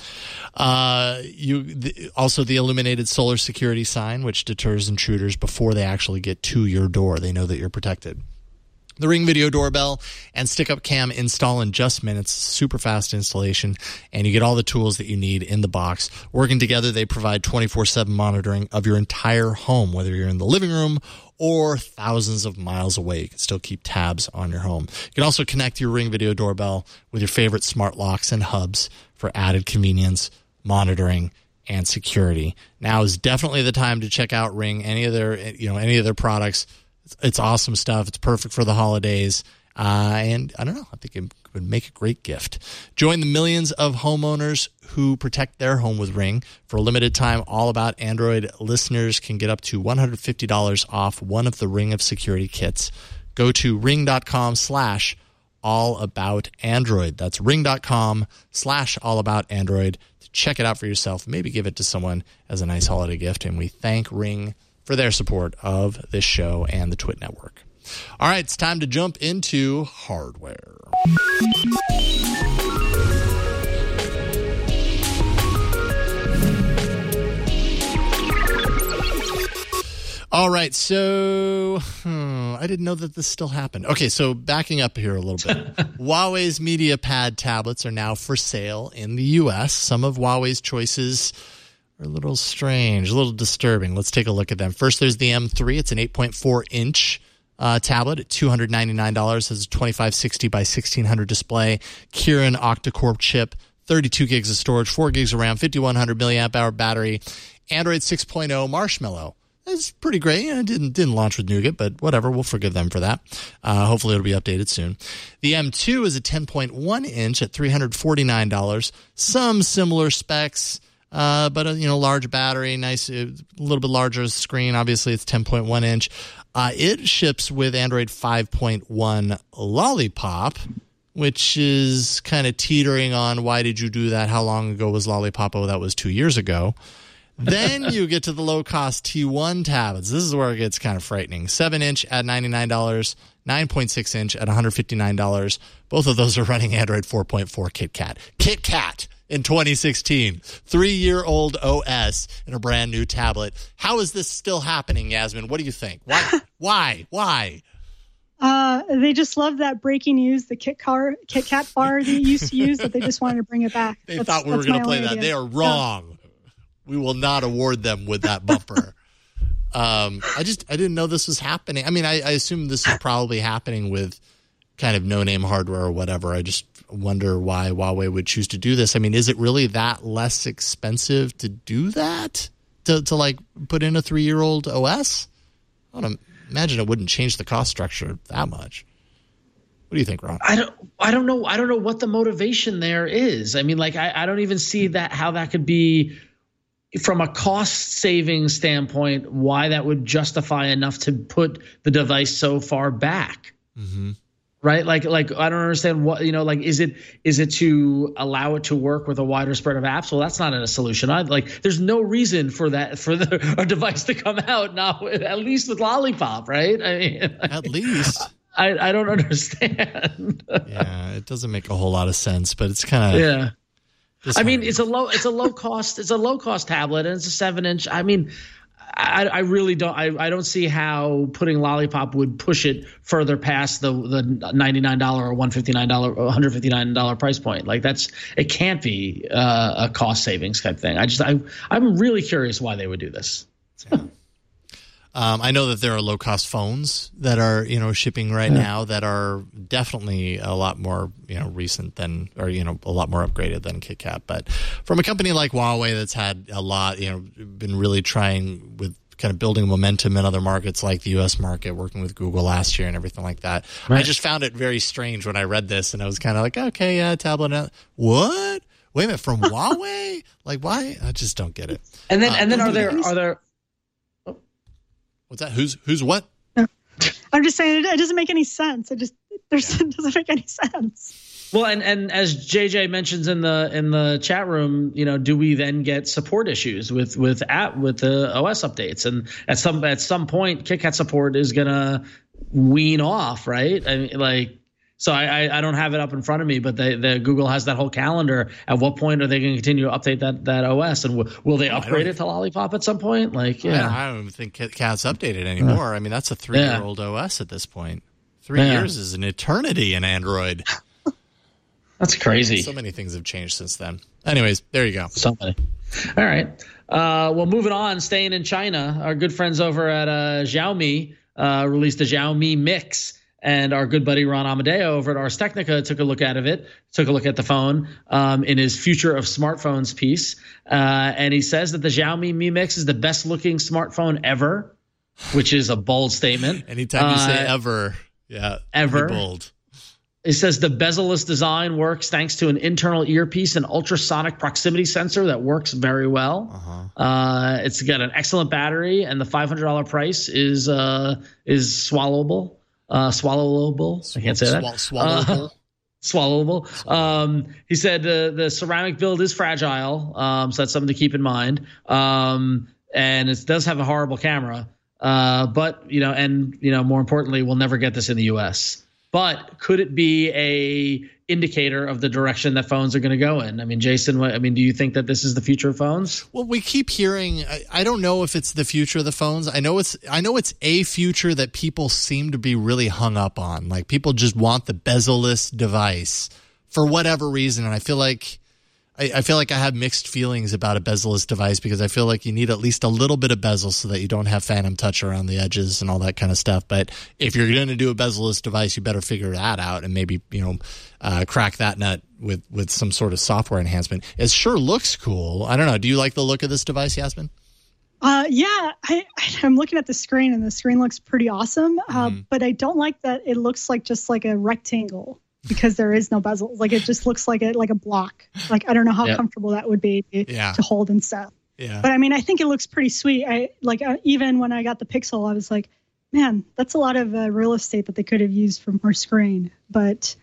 Uh, you the, also the illuminated solar security sign, which deters intruders before they actually get to your door. They know that you're protected. The Ring video doorbell and stick-up cam install in just minutes, super fast installation, and you get all the tools that you need in the box. Working together, they provide twenty-four seven monitoring of your entire home, whether you're in the living room or thousands of miles away. You can still keep tabs on your home. You can also connect your Ring video doorbell with your favorite smart locks and hubs for added convenience, monitoring, and security. Now is definitely the time to check out Ring, any of their, you know, any of their products. It's awesome stuff. It's perfect for the holidays. Uh, and I don't know, I think it would make a great gift. Join the millions of homeowners who protect their home with Ring. For a limited time, All About Android listeners can get up to one hundred fifty dollars off one of the Ring of Security kits. Go to ring.com slash all about Android. That's ring.com slash all about Android to check it out for yourself. Maybe give it to someone as a nice holiday gift. And we thank Ring for their support of this show and the Twit Network. All right, it's time to jump into hardware. All right, so hmm, I didn't know that this still happened. Okay, so backing up here a little bit. Huawei's MediaPad tablets are now for sale in the U S. Some of Huawei's choices a little strange, a little disturbing. Let's take a look at them. First, there's the M three. It's an eight point four inch uh, tablet at two hundred ninety-nine dollars. Has a twenty-five sixty by sixteen hundred display, Kirin octa-core chip, thirty-two gigs of storage, four gigs of RAM, fifty-one hundred milliamp hour battery, Android six point oh Marshmallow. It's pretty great. It didn't, didn't launch with Nougat, but whatever. We'll forgive them for that. Uh, hopefully it'll be updated soon. The M two is a ten point one inch at three hundred forty-nine dollars. Some similar specs. Uh, but, a, you know, large battery, nice, a little bit larger screen. Obviously, it's ten point one inch. Uh, it ships with Android five point one Lollipop, which is kind of teetering on why did you do that? How long ago was Lollipop? Oh, that was two years ago. Then you get to the low-cost T one tablets. This is where it gets kind of frightening. seven inch at ninety-nine dollars, nine point six inch at one hundred fifty-nine dollars. Both of those are running Android four point four KitKat. KitKat! In twenty sixteen, three-year-old O S in a brand new tablet. How is this still happening, Yasmin? What do you think? Why? Why? Why? Uh, they just love that breaking news, the Kit, car, Kit Kat bar they used to use, that they just wanted to bring it back. They that's, thought we were going to play that. idea. They are wrong. Yeah. We will not award them with that bumper. um, I just I didn't know this was happening. I mean, I, I assume this is probably happening with kind of no-name hardware or whatever. I just wonder why Huawei would choose to do this. I mean, is it really that less expensive to do that? To, to like, put in a three-year-old O S? I don't imagine it wouldn't change the cost structure that much. What do you think, Ron? I don't I don't know. I don't know what the motivation there is. I mean, like, I, I don't even see that how that could be, from a cost saving standpoint, why that would justify enough to put the device so far back. Mm-hmm. Right? Like, like I don't understand what, you know, like, is it is it to allow it to work with a wider spread of apps? Well, that's not a solution. I like, there's no reason for that, for the a device to come out now, at least with Lollipop, right? I mean, at least. I, I don't understand. Yeah, it doesn't make a whole lot of sense, but it's kind of, yeah. I mean, it's a low, it's a low cost, it's a low cost tablet, and it's a seven inch. I mean, I, I really don't, I, I don't see how putting Lollipop would push it further past the the ninety-nine dollars or one hundred fifty-nine dollars or one hundred fifty-nine dollars price point. Like, that's, it can't be uh, a cost savings type thing. I just, I, I'm really curious why they would do this. Yeah. Um, I know that there are low-cost phones that are, you know, shipping right yeah. now that are definitely a lot more, you know, recent than, or, you know, a lot more upgraded than KitKat. But from a company like Huawei that's had a lot, you know, been really trying with kind of building momentum in other markets like the U S market, working with Google last year and everything like that. Right. I just found it very strange when I read this, and I was kind of like, okay, yeah, tablet. What? Wait a minute, from Huawei? Like, why? I just don't get it. And then, uh, and then, are there, are there? What's that? Who's who's what? I'm just saying it doesn't make any sense. It just there's, it doesn't make any sense. Well, and, and as J J mentions in the in the chat room, you know, do we then get support issues with with app with the O S updates? And at some at some point, KitKat support is gonna wean off, right? I mean, like. So I, I I don't have it up in front of me, but the, the Google has that whole calendar. At what point are they going to continue to update that that O S, and w- will they upgrade it to Lollipop at some point? Like, yeah, I, I don't even think KitKat's updated anymore. Yeah. I mean, that's a three-year-old yeah. O S at this point. Three yeah. years is an eternity in Android. That's crazy. So many things have changed since then. Anyways, there you go. So many. All right. Uh, well, moving on, staying in China, our good friends over at uh, Xiaomi uh, released the Xiaomi Mix. And our good buddy Ron Amadeo over at Ars Technica took a look at it, took a look at the phone um, in his Future of Smartphones piece. Uh, and he says that the Xiaomi Mi Mix is the best looking smartphone ever, which is a bold statement. Anytime you uh, say ever, yeah, ever. Bold. He says the bezel-less design works thanks to an internal earpiece and ultrasonic proximity sensor that works very well. Uh-huh. Uh, it's got an excellent battery, and the five hundred dollars price is uh, is swallowable. Uh, swallowable. I can't say that. Swallowable. Uh, swallowable. Um, he said uh, the ceramic build is fragile, um, so that's something to keep in mind. Um, and it does have a horrible camera, uh, but you know, and you know, more importantly, we'll never get this in the U S. But could it be a indicator of the direction that phones are going to go in? I mean, Jason, what, I mean, do you think that this is the future of phones? Well, we keep hearing, I, I don't know if it's the future of the phones. I know it's, I know it's a future that people seem to be really hung up on. Like, people just want the bezel-less device for whatever reason. And I feel like, I, I feel like I have mixed feelings about a bezel-less device, because I feel like you need at least a little bit of bezel so that you don't have phantom touch around the edges and all that kind of stuff. But if you're going to do a bezel-less device, you better figure that out and maybe, you know, uh, crack that nut with, with some sort of software enhancement. It sure looks cool. I don't know. Do you like the look of this device, Yasmin? Uh, yeah, I, I'm looking at the screen, and the screen looks pretty awesome. Uh, mm. But I don't like that it looks like just like a rectangle, because there is no bezel. Like, it just looks like a like a block. Like, I don't know how yep. comfortable that would be yeah. to hold and stuff. Yeah. But I mean, I think it looks pretty sweet. I like uh, even when I got the Pixel, I was like, man, that's a lot of uh, real estate that they could have used for more screen. But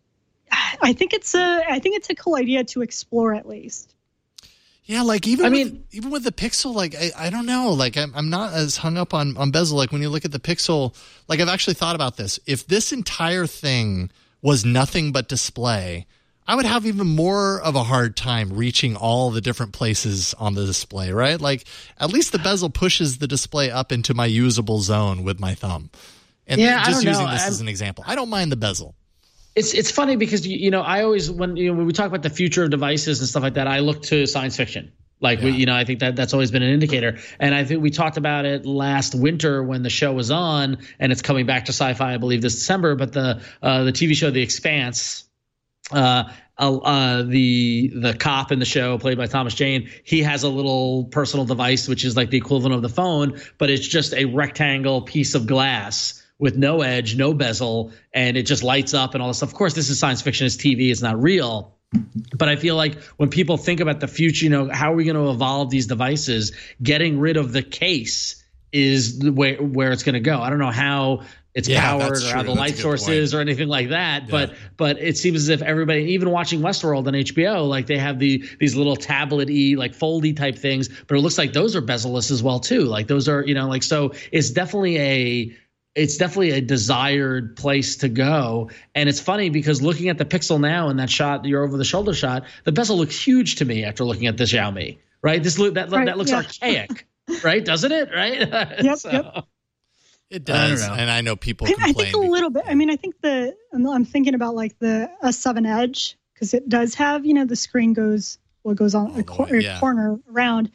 I think it's a I think it's a cool idea to explore, at least. Yeah, like even I with, mean, even with the Pixel, like I, I don't know, like I'm I'm not as hung up on on bezel. Like, when you look at the Pixel, like I've actually thought about this. If this entire thing was nothing but display, I would have even more of a hard time reaching all the different places on the display, right? Like, at least the bezel pushes the display up into my usable zone with my thumb. And yeah, just I don't using know. this I'm, as an example, I don't mind the bezel. It's it's funny because, you know, I always, when you know when we talk about the future of devices and stuff like that, I look to science fiction. Like, yeah. we, you know, I think that that's always been an indicator. And I think we talked about it last winter when the show was on, and it's coming back to Sci-Fi, I believe, this December. But the uh, the T V show The Expanse, uh, uh, the the cop in the show, played by Thomas Jane, he has a little personal device, which is like the equivalent of the phone, but it's just a rectangle piece of glass with no edge, no bezel, and it just lights up and all this stuff. Of course, this is science fiction. It's T V. It's not real. But I feel like when people think about the future, you know, how are we going to evolve these devices? Getting rid of the case is the way where it's going to go. I don't know how it's yeah, powered or how the light source is or anything like that. Yeah. But but it seems as if everybody, even watching Westworld on H B O, like they have the these little tablet-y, like foldy type things. But it looks like those are bezel-less as well too. Like those are, you know, like, so it's definitely a It's definitely a desired place to go. And it's funny because looking at the Pixel now and that shot, your over-the-shoulder shot, the bezel looks huge to me after looking at this Xiaomi, right? This look that right, that looks yeah. archaic, right? Doesn't it? Right? Yep, so, yep. It does. I and I know people I, complain. I think a little bit. I mean, I think the I'm, I'm thinking about like the S seven Edge, because it does have, you know, the screen goes what goes on oh, a cor- yeah. corner around.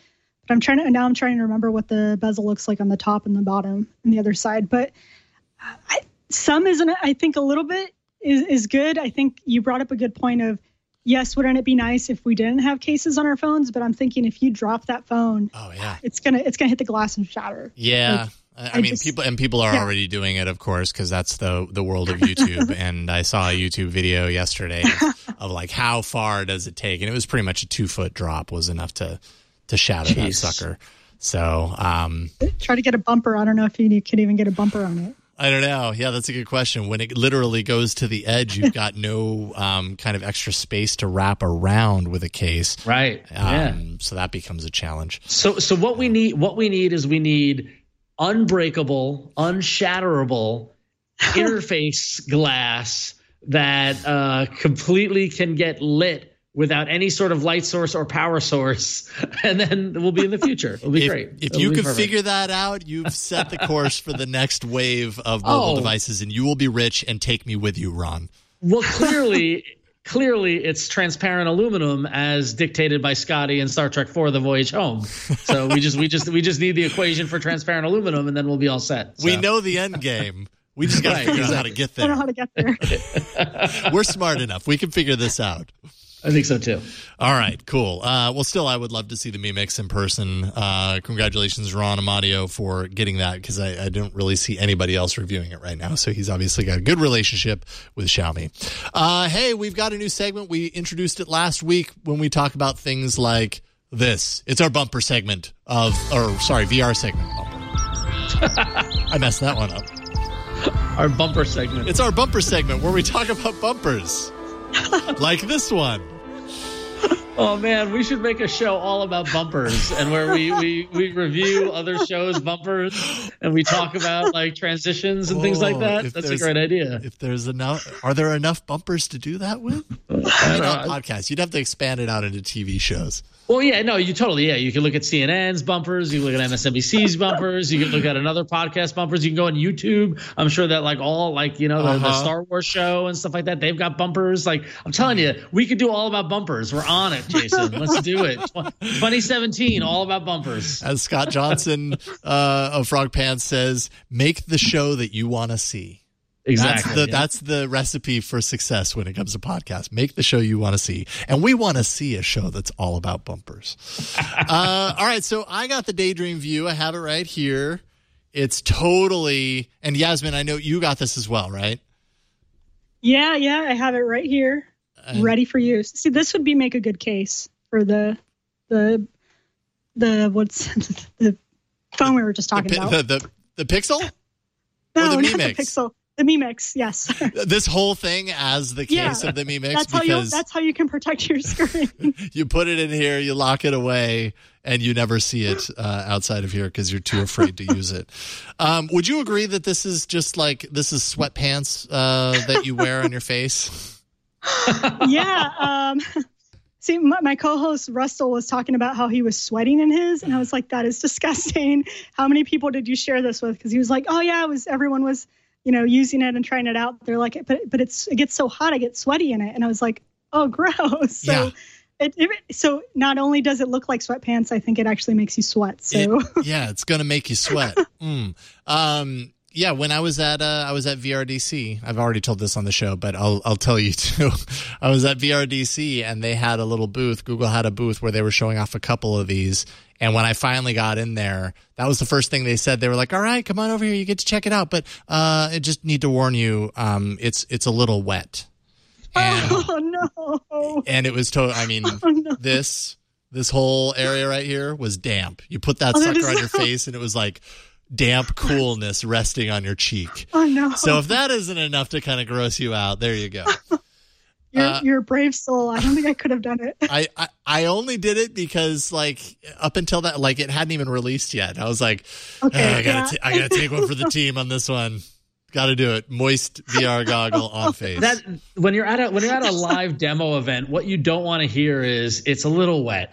But I'm trying to now I'm trying to remember what the bezel looks like on the top and the bottom and the other side. But I, some isn't I think a little bit is is good. I think you brought up a good point of yes, wouldn't it be nice if we didn't have cases on our phones? But I'm thinking if you drop that phone, oh yeah, it's gonna it's gonna hit the glass and shatter. Yeah. Like, I, I mean, just, people and people are yeah. already doing it, of course, because that's the the world of YouTube. And I saw a YouTube video yesterday of, of like how far does it take, and it was pretty much a two foot drop was enough to to shatter Jeez. that sucker. So um, try to get a bumper. I don't know if you can even get a bumper on it. I don't know. Yeah, that's a good question. When it literally goes to the edge, you've got no um, kind of extra space to wrap around with a case, right? Um, yeah. So that becomes a challenge. So so what we need what we need is we need unbreakable, unshatterable interface glass that uh, completely can get lit without any sort of light source or power source, and then we'll be in the future. It'll be if, great. If It'll you can perfect. figure that out, you've set the course for the next wave of mobile oh. devices, and you will be rich and take me with you, Ron. Well, clearly... Clearly, it's transparent aluminum as dictated by Scotty in Star Trek four: The Voyage Home. So we just we just we just need the equation for transparent aluminum, and then we'll be all set. So. We know the end game. We just got to right, figure exactly. out how to get there. I don't know how to get there. We're smart enough. We can figure this out. I think so too. All right, cool. Uh, well, still, I would love to see the Mi Mix in person. Uh, congratulations, Ron Amadio, for getting that, because I, I don't really see anybody else reviewing it right now. So he's obviously got a good relationship with Xiaomi. Uh, hey, we've got a new segment. We introduced it last week when we talk about things like this. It's our bumper segment of, or sorry, V R segment. Bumper. I messed that one up. Our bumper segment. It's our bumper segment where we talk about bumpers. Like this one. Oh man, we should make a show all about bumpers, and where we, we, we review other shows' bumpers, and we talk about like transitions and oh, things like that. That's a great idea. If there's enough, are there enough bumpers to do that with? I mean, on podcasts, you'd have to expand it out into T V shows. Well, yeah, no, you totally, yeah. You can look at C N N's bumpers. You can look at M S N B C's bumpers. You can look at another podcast bumpers. You can go on YouTube. I'm sure that like all like, you know, the, uh-huh. the Star Wars show and stuff like that, they've got bumpers. Like, I'm telling you, we could do all about bumpers. We're on it, Jason. Let's do it. twenty seventeen, all about bumpers. As Scott Johnson uh, of Frog Pants says, make the show that you want to see. Exactly. That's the, yeah. that's the recipe for success when it comes to podcasts. Make the show you want to see. And we want to see a show that's all about bumpers. uh, all right. So I got the Daydream View. I have it right here. It's totally, and Yasmin, I know you got this as well, right? Yeah. Yeah. I have it right here. And ready for use. See, this would be make a good case for the, the, the, what's the phone we were just talking the, about. The, the, the Pixel? No, or the Mi not Mix? the Pixel. The Mi Mix, yes. This whole thing as the case yeah, of the Mi Mix, that's how you that's how you can protect your screen. You put it in here, you lock it away, and you never see it uh, outside of here because you're too afraid to use it. Um, would you agree that this is just like this is sweatpants uh, that you wear on your face? Yeah. Um, see, my, my co-host Russell was talking about how he was sweating in his, and I was like, "That is disgusting." How many people did you share this with? Because he was like, "Oh yeah, it was everyone was." you know, using it and trying it out. They're like, but but it's it gets so hot, I get sweaty in it. And I was like, oh, gross. So yeah. it, it so not only does it look like sweatpants, I think it actually makes you sweat. So it, yeah, it's gonna make you sweat. mm. Um, yeah, when I was at uh, I was at V R D C. I've already told this on the show, but I'll I'll tell you too. I was at V R D C and they had a little booth. Google had a booth where they were showing off a couple of these. And when I finally got in there, that was the first thing they said. They were like, all right, come on over here. You get to check it out. But uh, I just need to warn you, um, it's it's a little wet. And, oh, no. And it was totally, I mean, oh, no. this this whole area right here was damp. You put that oh, sucker that on your face and it was like damp coolness resting on your cheek. Oh, no. So if that isn't enough to kind of gross you out, there you go. You're, uh, you're a brave soul. I don't think I could have done it. I, I, I only did it because, like, up until that, like, it hadn't even released yet. I was like, okay, oh, I gotta, yeah. t- I gotta take one for the team on this one. Got to do it. Moist V R goggle on face. That when you're at a when you're at a live demo event, what you don't want to hear is it's a little wet.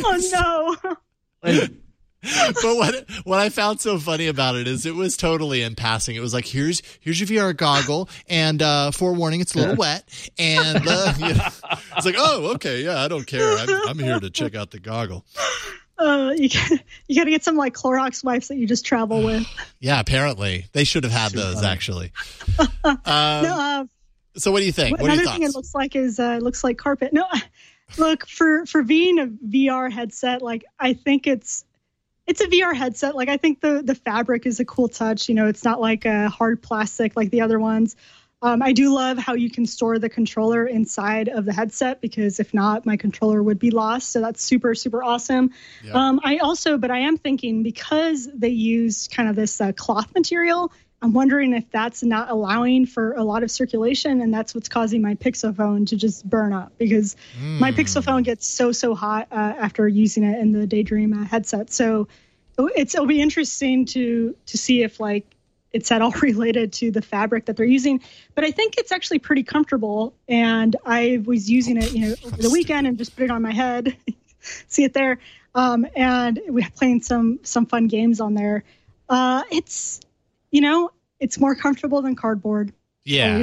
Oh no. Like, But what what I found so funny about it is it was totally in passing. It was like, here's here's your V R goggle, and uh, forewarning, it's a little wet. And uh, you know, it's like, oh, okay, yeah, I don't care. I'm, I'm here to check out the goggle. Uh, you you got to get some like Clorox wipes that you just travel with. Yeah, apparently they should have had those actually. Um, no, uh, so what do you think? What are another your thing it thoughts? looks like is uh, it looks like carpet. No, look for for being a V R headset. Like I think it's it's a V R headset. Like I think the the fabric is a cool touch. You know, it's not like a hard plastic like the other ones. Um, I do love how you can store the controller inside of the headset, because if not, my controller would be lost. So that's super, super awesome. Yep. Um, I also, but I am thinking, because they use kind of this uh, cloth material, I'm wondering if that's not allowing for a lot of circulation, and that's what's causing my Pixel phone to just burn up, because mm. my Pixel phone gets so, so hot uh, after using it in the Daydream uh, headset. So it's, it'll be interesting to to see if like, it's at all related to the fabric that they're using, but I think it's actually pretty comfortable. And I was using it, you know, over the weekend and just put it on my head, see it there. Um, and we were playing some, some fun games on there. Uh, it's, you know, it's more comfortable than cardboard. Yeah,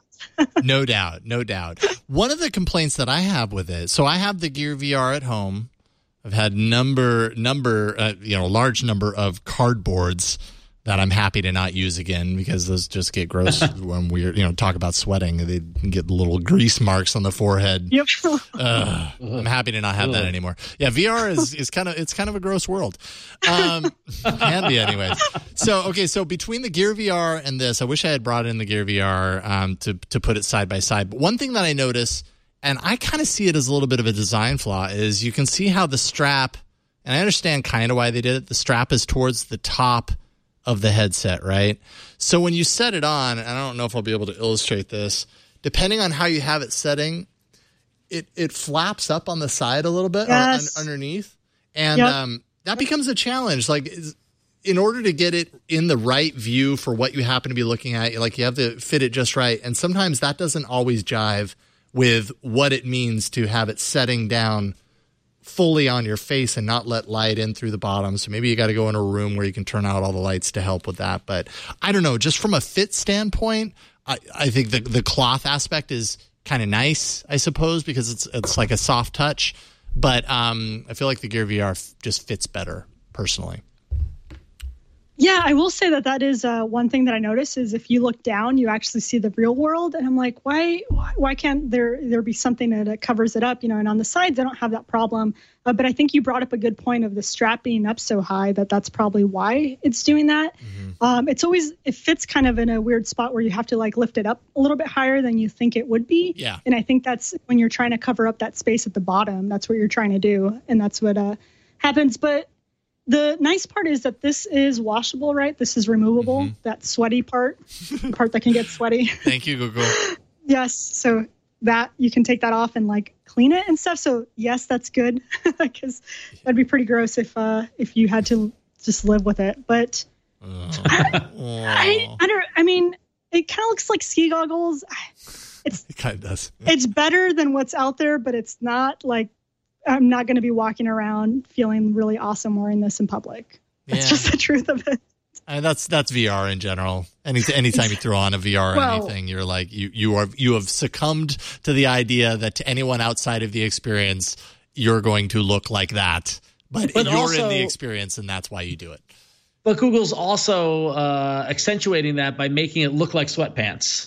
no doubt. No doubt. One of the complaints that I have with it, so I have the Gear V R at home. I've had number, number, uh, you know, large number of cardboards that I'm happy to not use again, because those just get gross when we're, you know, talk about sweating. They get little grease marks on the forehead. Yep. uh, I'm happy to not have that anymore. Yeah, V R is, is kind of, it's kind of a gross world. Um, can be anyways. So, okay, so between the Gear V R and this, I wish I had brought in the Gear V R um, to, to put it side by side. But one thing that I notice, and I kind of see it as a little bit of a design flaw, is you can see how the strap, and I understand kind of why they did it, the strap is towards the top of the headset, right? So when you set it on, and I don't know if I'll be able to illustrate this, depending on how you have it setting, it it flaps up on the side a little bit, yes. or un- underneath, and yep. um, that becomes a challenge. Like, is, in order to get it in the right view for what you happen to be looking at, like you have to fit it just right, and sometimes that doesn't always jive with what it means to have it setting down fully on your face and not let light in through the bottom. So maybe you got to go in a room where you can turn out all the lights to help with that. But I don't know, just from a fit standpoint, I, I think the the cloth aspect is kind of nice, I suppose, because it's it's like a soft touch. But um, I feel like the Gear V R f- just fits better, personally. Yeah, I will say that that is uh, one thing that I notice is if you look down, you actually see the real world. And I'm like, why why can't there there be something that uh, covers it up? You know, and on the sides, I don't have that problem. Uh, but I think you brought up a good point of the strap being up so high that that's probably why it's doing that. Mm-hmm. Um, it's always, it fits kind of in a weird spot where you have to like lift it up a little bit higher than you think it would be. Yeah. And I think that's when you're trying to cover up that space at the bottom. That's what you're trying to do. And that's what uh, happens. But the nice part is that this is washable, right? This is removable, mm-hmm. that sweaty part, the part that can get sweaty. Thank you, Google. Yes. So that you can take that off and like clean it and stuff. So yes, that's good, because that'd be pretty gross if uh, if you had to just live with it. But oh. I, I, I don't, I mean, it kind of looks like ski goggles. It's, it kind of does. It's better than what's out there, but it's not like, I'm not going to be walking around feeling really awesome wearing this in public. That's yeah. just the truth of it. Uh, that's that's V R in general. Any anytime you throw on a V R or well, anything, you're like you you are you have succumbed to the idea that to anyone outside of the experience, you're going to look like that. But, but you're also in the experience, and that's why you do it. But Google's also uh, accentuating that by making it look like sweatpants.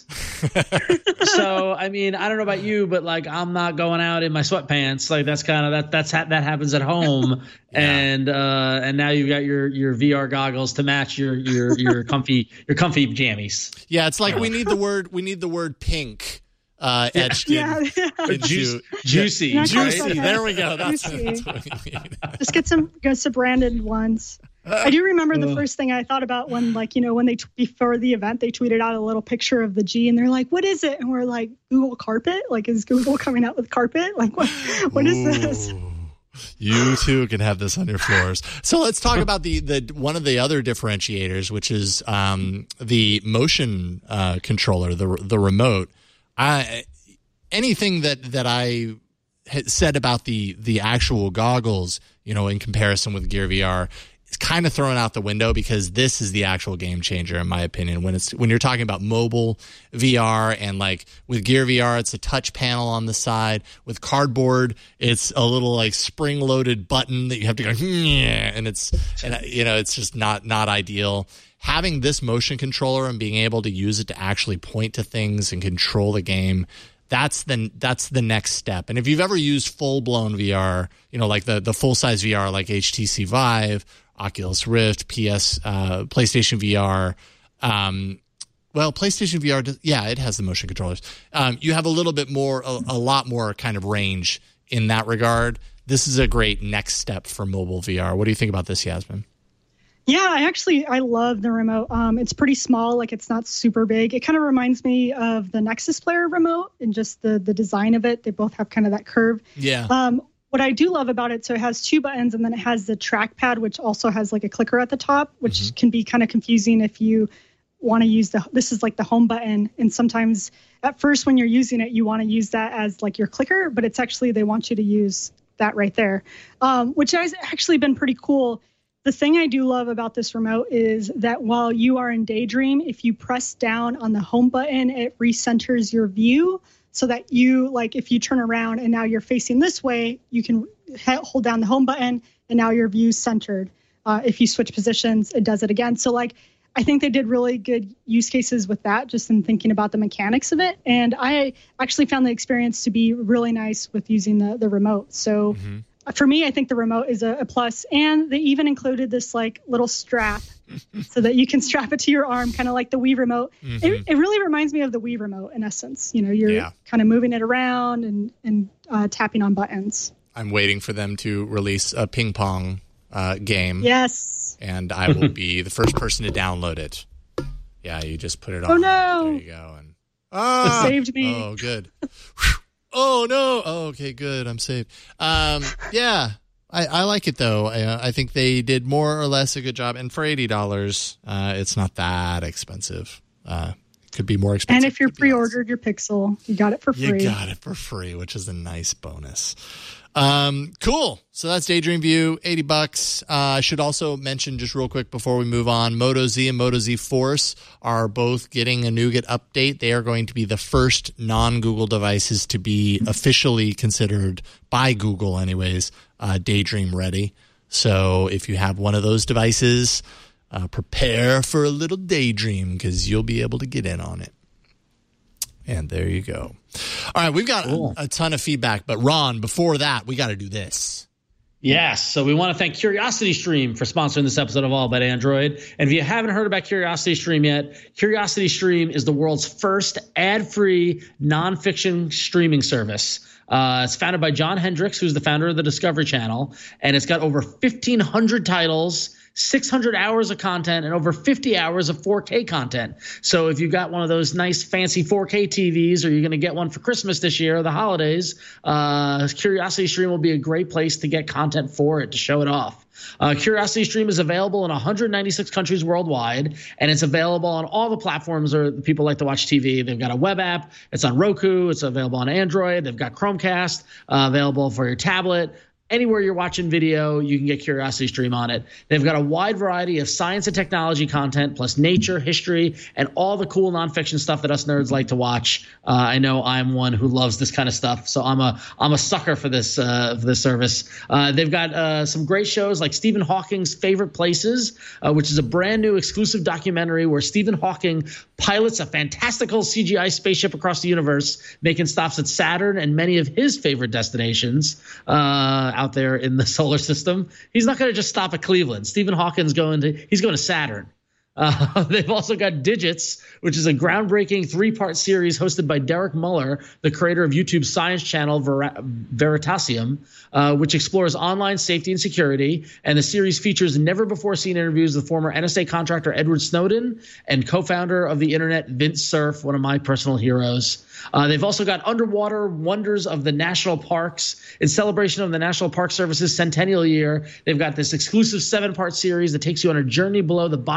So, I mean, I don't know about you, but like, I'm not going out in my sweatpants. Like, that's kind of that. That's ha- that happens at home, yeah. and uh, and now you've got your your V R goggles to match your your your comfy your comfy jammies. Yeah, it's like we need the word we need the word pink. Uh, etched yeah. in, yeah. into, Ju- juicy, yeah. juicy. Right? There we go. That's, that's what we need. Just get some, get some branded ones. I do remember the first thing I thought about when, like, you know, when they, t- before the event, they tweeted out a little picture of the G and they're like, what is it? And we're like, Google Carpet? Like, is Google coming out with carpet? Like, what, what is this? You too can have this on your floors. So let's talk about the, the one of the other differentiators, which is um, the motion uh, controller, the the remote. I, anything that, that I had said about the, the actual goggles, you know, in comparison with Gear V R, is kind of thrown out the window, because this is the actual game changer, in my opinion. When it's when you're talking about mobile V R, and like with Gear V R, it's a touch panel on the side. With Cardboard, it's a little like spring-loaded button that you have to go, yeah, and it's and you know it's just not not ideal. Having this motion controller and being able to use it to actually point to things and control the game, that's the that's the next step. And if you've ever used full-blown V R, you know, like the the full-size V R, like H T C Vive, Oculus Rift, P S, uh, PlayStation V R, um, well, PlayStation V R, does, yeah, it has the motion controllers. Um, you have a little bit more, a, a lot more kind of range in that regard. This is a great next step for mobile V R. What do you think about this, Yasmin? Yeah, I actually, I love the remote. Um, it's pretty small, like it's not super big. It kind of reminds me of the Nexus Player remote and just the the design of it. They both have kind of that curve. Yeah. Um, what I do love about it, so it has two buttons, and then it has the trackpad, which also has like a clicker at the top, which mm-hmm. can be kind of confusing if you want to use the, this is like the home button. And sometimes at first when you're using it, you want to use that as like your clicker, but it's actually, they want you to use that right there, um, which has actually been pretty cool. The thing I do love about this remote is that while you are in Daydream, if you press down on the home button, it recenters your view so that you, like, if you turn around and now you're facing this way, you can ha- hold down the home button and now your view's centered. Uh, if you switch positions, it does it again. So, like, I think they did really good use cases with that, just in thinking about the mechanics of it. And I actually found the experience to be really nice with using the, the remote. So, mm-hmm. For me, I think the remote is a, a plus, and they even included this like little strap so that you can strap it to your arm, kind of like the Wii remote. Mm-hmm. It, it really reminds me of the Wii remote in essence. You know, you're yeah. kind of moving it around and, and uh, tapping on buttons. I'm waiting for them to release a ping pong uh, game. Yes. And I will be the first person to download it. Yeah, you just put it on. Oh, no. There you go. And ah, it saved me. Oh, good. Oh, no. Oh, okay, good. I'm saved. Um, yeah, I, I like it, though. I, I think they did more or less a good job. And for eighty dollars, uh, it's not that expensive. Uh, it could be more expensive. And if you're pre-ordered your Pixel, you got it for free. You got it for free, which is a nice bonus. Um, cool. So that's Daydream View, eighty bucks. Uh, I should also mention just real quick before we move on, Moto Z and Moto Z Force are both getting a Nougat update. They are going to be the first non-Google devices to be officially considered by Google anyways, uh, Daydream ready. So if you have one of those devices, uh, prepare for a little Daydream because you'll be able to get in on it. And there you go. All right, we've got cool. a, a ton of feedback, but Ron, before that, we got to do this. Yes, so we want to thank CuriosityStream for sponsoring this episode of All About Android. And if you haven't heard about CuriosityStream yet, CuriosityStream is the world's first ad-free nonfiction streaming service. Uh, it's founded by John Hendricks, who's the founder of the Discovery Channel, and it's got over fifteen hundred titles, six hundred hours of content, and over fifty hours of four K content. So if you've got one of those nice fancy four K T Vs, or you're going to get one for Christmas this year or the holidays, uh, CuriosityStream will be a great place to get content for it, to show it off. Uh, CuriosityStream is available in one hundred ninety-six countries worldwide, and it's available on all the platforms where people like to watch T V. They've got a web app. It's on Roku. It's available on Android. They've got Chromecast, uh, available for your tablet. Anywhere you're watching video, you can get CuriosityStream on it. They've got a wide variety of science and technology content, plus nature, history, and all the cool nonfiction stuff that us nerds like to watch. Uh, I know I'm one who loves this kind of stuff, so I'm a I'm a sucker for this uh, for this service. Uh, they've got uh, some great shows like Stephen Hawking's Favorite Places, uh, which is a brand new exclusive documentary where Stephen Hawking pilots a fantastical C G I spaceship across the universe, making stops at Saturn and many of his favorite destinations uh, out there in the solar system. He's not going to just stop at Cleveland. Stephen Hawking's going to he's going to Saturn. Uh, they've also got Digits, which is a groundbreaking three-part series hosted by Derek Muller, the creator of YouTube's science channel Ver- Veritasium, uh, which explores online safety and security. And the series features never-before-seen interviews with former N S A contractor Edward Snowden and co-founder of the internet Vint Cerf, one of my personal heroes. Uh, they've also got Underwater Wonders of the National Parks. In celebration of the National Park Service's centennial year, they've got this exclusive seven-part series that takes you on a journey below the bodies of water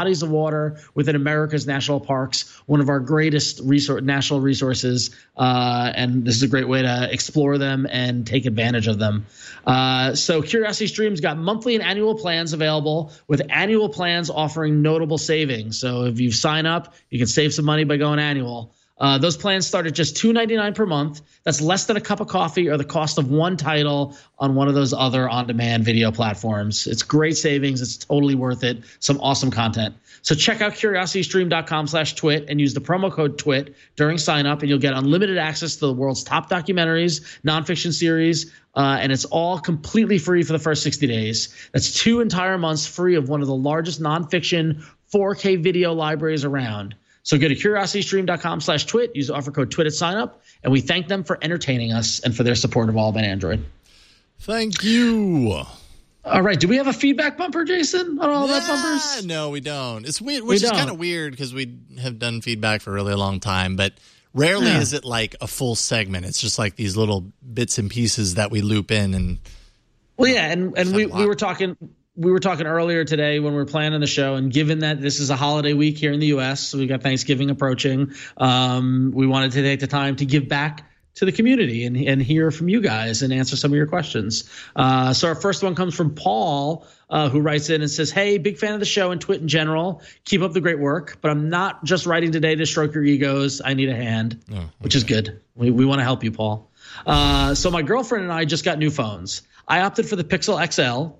water within America's national parks, one of our greatest resource, national resources. Uh, and this is a great way to explore them and take advantage of them. Uh, so CuriosityStream's got monthly and annual plans available, with annual plans offering notable savings. So if you sign up, you can save some money by going annual. Uh, those plans start at just two dollars and ninety-nine cents per month. That's less than a cup of coffee or the cost of one title on one of those other on-demand video platforms. It's great savings. It's totally worth it. Some awesome content. So check out curiositystream.com slash twit and use the promo code twit during sign-up, and you'll get unlimited access to the world's top documentaries, nonfiction series, uh, and it's all completely free for the first sixty days. That's two entire months free of one of the largest nonfiction four K video libraries around. So go to curiositystream.com slash twit, use the offer code twit at sign up, and we thank them for entertaining us and for their support of All About Android. Thank you. All right. Do we have a feedback bumper, Jason, on All About yeah, Bumpers? No, we don't. It's weird, which we is kind of weird because we have done feedback for a really long time, but rarely yeah. is it like a full segment. It's just like these little bits and pieces that we loop in. And well, yeah, and, and we, we were talking – We were talking earlier today when we were planning the show, and given that this is a holiday week here in the U S, so we got Thanksgiving approaching, um, we wanted to take the time to give back to the community and, and hear from you guys and answer some of your questions. Uh, so our first one comes from Paul, uh, who writes in and says, hey, big fan of the show and Twit in general. Keep up the great work, but I'm not just writing today to stroke your egos. I need a hand, oh, okay. which is good. We, we want to help you, Paul. Uh, so my girlfriend and I just got new phones. I opted for the Pixel X L.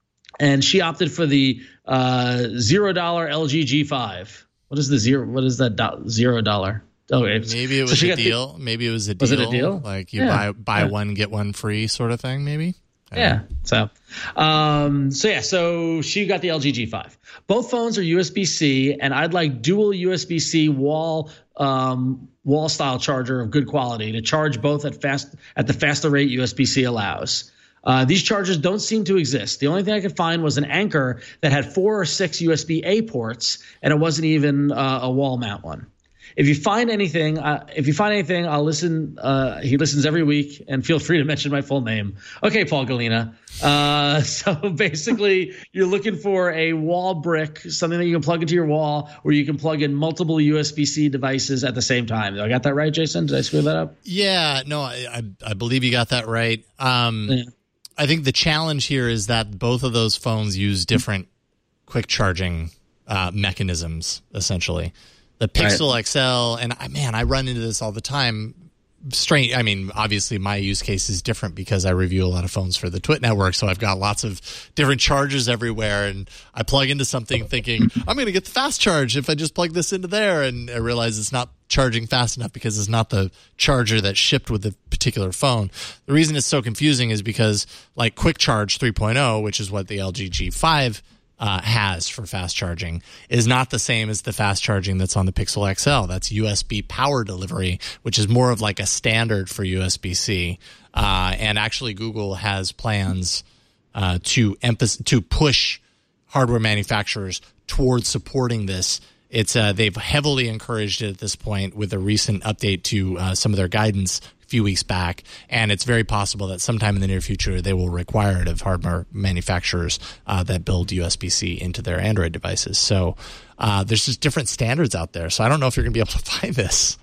And she opted for the uh, zero dollar L G G five. What is the zero? What is that do- zero dollar? Oh, maybe it was so a deal. The, maybe it was a deal. Was it a deal? Like you yeah. buy buy yeah. one get one free sort of thing. Maybe. Yeah. Know. So, um, so yeah. So she got the L G G five. Both phones are U S B C, and I'd like dual U S B C wall um, wall style charger of good quality to charge both at fast at the faster rate U S B C allows. Uh, these chargers don't seem to exist. The only thing I could find was an Anker that had four or six U S B A ports, and it wasn't even uh, a wall mount one. If you find anything, uh, if you find anything, I'll listen. Uh, he listens every week, and feel free to mention my full name. Okay, Paul Galena. Uh, so basically, you're looking for a wall brick, something that you can plug into your wall, where you can plug in multiple U S B C devices at the same time. I got that right, Jason? Did I screw that up? Yeah, no, I, I, I believe you got that right. Um, yeah. I think the challenge here is that both of those phones use different quick charging uh, mechanisms, essentially. The Pixel right. X L, and I, man, I run into this all the time. Strange. I mean, obviously, my use case is different because I review a lot of phones for the Twit network, so I've got lots of different chargers everywhere, and I plug into something thinking, I'm going to get the fast charge if I just plug this into there, and I realize it's not charging fast enough because it's not the charger that's shipped with the particular phone. The reason it's so confusing is because, like, Quick Charge three point oh, which is what the L G G five Uh, has for fast charging, is not the same as the fast charging that's on the Pixel X L. That's U S B power delivery, which is more of like a standard for U S B C. Uh, and actually, Google has plans uh, to emphasis to push hardware manufacturers towards supporting this. It's uh, they've heavily encouraged it at this point with a recent update to uh, some of their guidance a few weeks back, and it's very possible that sometime in the near future they will require it of hardware manufacturers uh, that build U S B C into their Android devices. So uh, there's just different standards out there. So I don't know if you're going to be able to find this.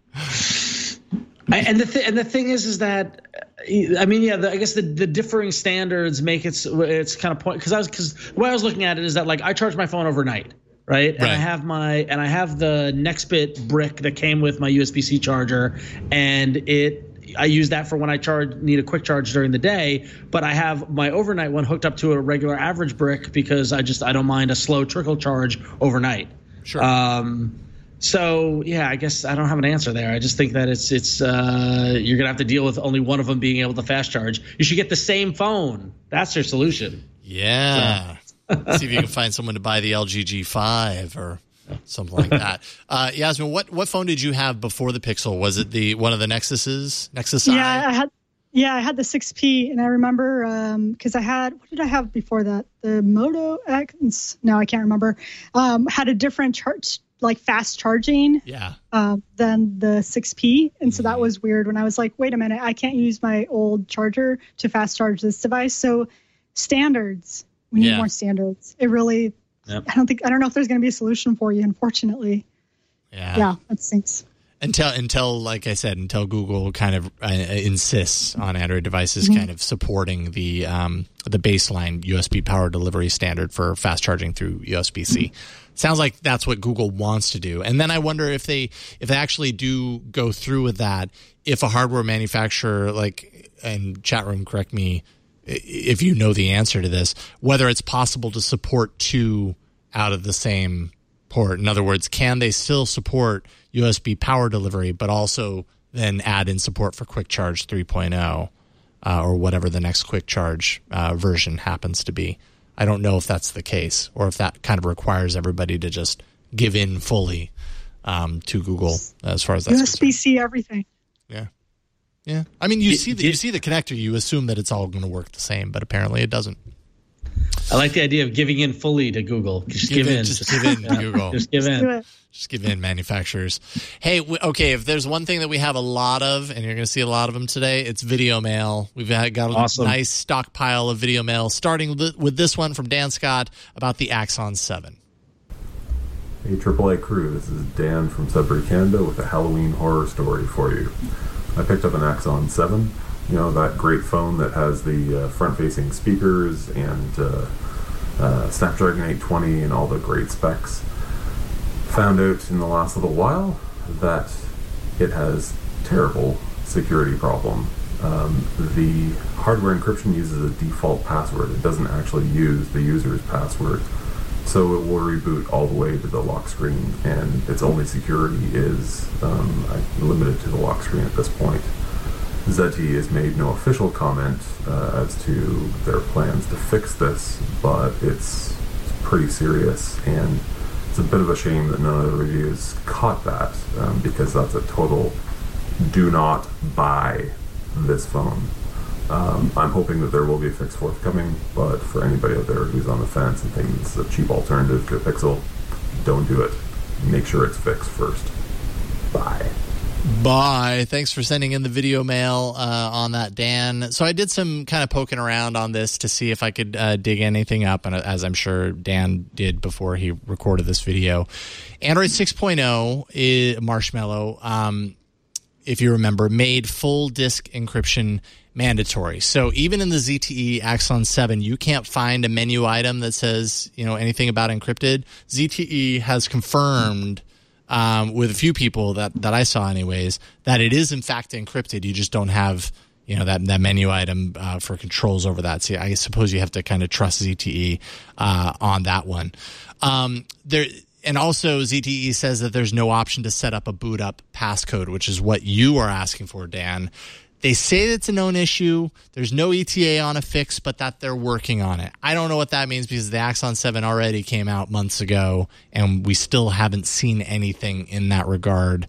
I, and the th- and the thing is, is that I mean, yeah, the, I guess the, the differing standards make it it's kind of point because I was because the way I was looking at it is that like I charge my phone overnight. Right? And right. I have my and I have the Nextbit brick that came with my U S B C charger, and it I use that for when I charge need a quick charge during the day. But I have my overnight one hooked up to a regular average brick because I just I don't mind a slow trickle charge overnight. Sure. Um, so yeah, I guess I don't have an answer there. I just think that it's it's uh, you're gonna have to deal with only one of them being able to fast charge. You should get the same phone. That's your solution. Yeah. So, see if you can find someone to buy the L G G five or something like that. Uh, Yasmin, what, what phone did you have before the Pixel? Was it the one of the Nexuses? Nexus Yeah, I? I had. Yeah, I had the six P, and I remember because um, I had what did I have before that? The Moto X. No, I can't remember. Um, had a different charge, like fast charging. Yeah. Uh, than the six P, and so that was weird. When I was like, wait a minute, I can't use my old charger to fast charge this device. So standards. We need yeah. more standards. It really, Yep. I don't think I don't know if there's going to be a solution for you. Unfortunately, Yeah. yeah, that stinks. Until, until, like I said, until Google kind of uh, insists on Android devices Mm-hmm. kind of supporting the um, the baseline U S B power delivery standard for fast charging through U S B C. Sounds like that's what Google wants to do. And then I wonder if they if they actually do go through with that, if a hardware manufacturer, like, and chat room, correct me if you know the answer to this, whether it's possible to support two out of the same port. In other words, can they still support U S B power delivery, but also then add in support for Quick Charge three point oh uh, or whatever the next Quick Charge uh, version happens to be? I don't know if that's the case, or if that kind of requires everybody to just give in fully um, to Google as far as that's U S B C concerned. everything. Yeah, yeah. I mean, you Did- see the did- you see the connector, you assume that it's all going to work the same, but apparently it doesn't. I like the idea of giving in fully to Google. Just Give give, in, in. just give in to Google. Just give Let's do in. it. Just give in, manufacturers. Hey, w- okay, if there's one thing that we have a lot of, and you're going to see a lot of them today, it's video mail. We've had, got a Awesome. nice stockpile of video mail, starting with, with this one from Dan Scott about the Axon seven. Hey, triple A crew, this is Dan from Sudbury, Canada, with a Halloween horror story for you. I picked up an Axon seven, you know, that great phone that has the uh, front-facing speakers and uh, uh, Snapdragon eight twenty and all the great specs. Found out in the last little while that it has terrible security problem. Um, the hardware encryption uses a default password. It doesn't actually use the user's password. So it will reboot all the way to the lock screen, and its only security is um, limited to the lock screen at this point. Z T E has made no official comment uh, as to their plans to fix this, but it's pretty serious, and it's a bit of a shame that none of the reviews caught that, um, because that's a total do not buy this phone. Um, I'm hoping that there will be a fix forthcoming, but for anybody out there who's on the fence and thinks it's a cheap alternative to a Pixel, don't do it. Make sure it's fixed first. Bye. Bye. Thanks for sending in the video mail uh, on that, Dan. So I did some kind of poking around on this to see if I could uh, dig anything up, and as I'm sure Dan did before he recorded this video. Android six point oh, is, Marshmallow, um, if you remember, made full disk encryption mandatory. So even in the Z T E Axon seven, you can't find a menu item that says, you know, anything about encrypted. Z T E has confirmed um, with a few people that, that I saw anyways, that it is in fact encrypted. You just don't have, you know, that, that menu item uh, for controls over that. So I suppose you have to kind of trust Z T E uh, on that one. Um, there, and also Z T E says that there's no option to set up a boot up passcode, which is what you are asking for, Dan. They say it's a known issue. There's no E T A on a fix, but that they're working on it. I don't know what that means because the Axon seven already came out months ago, and we still haven't seen anything in that regard.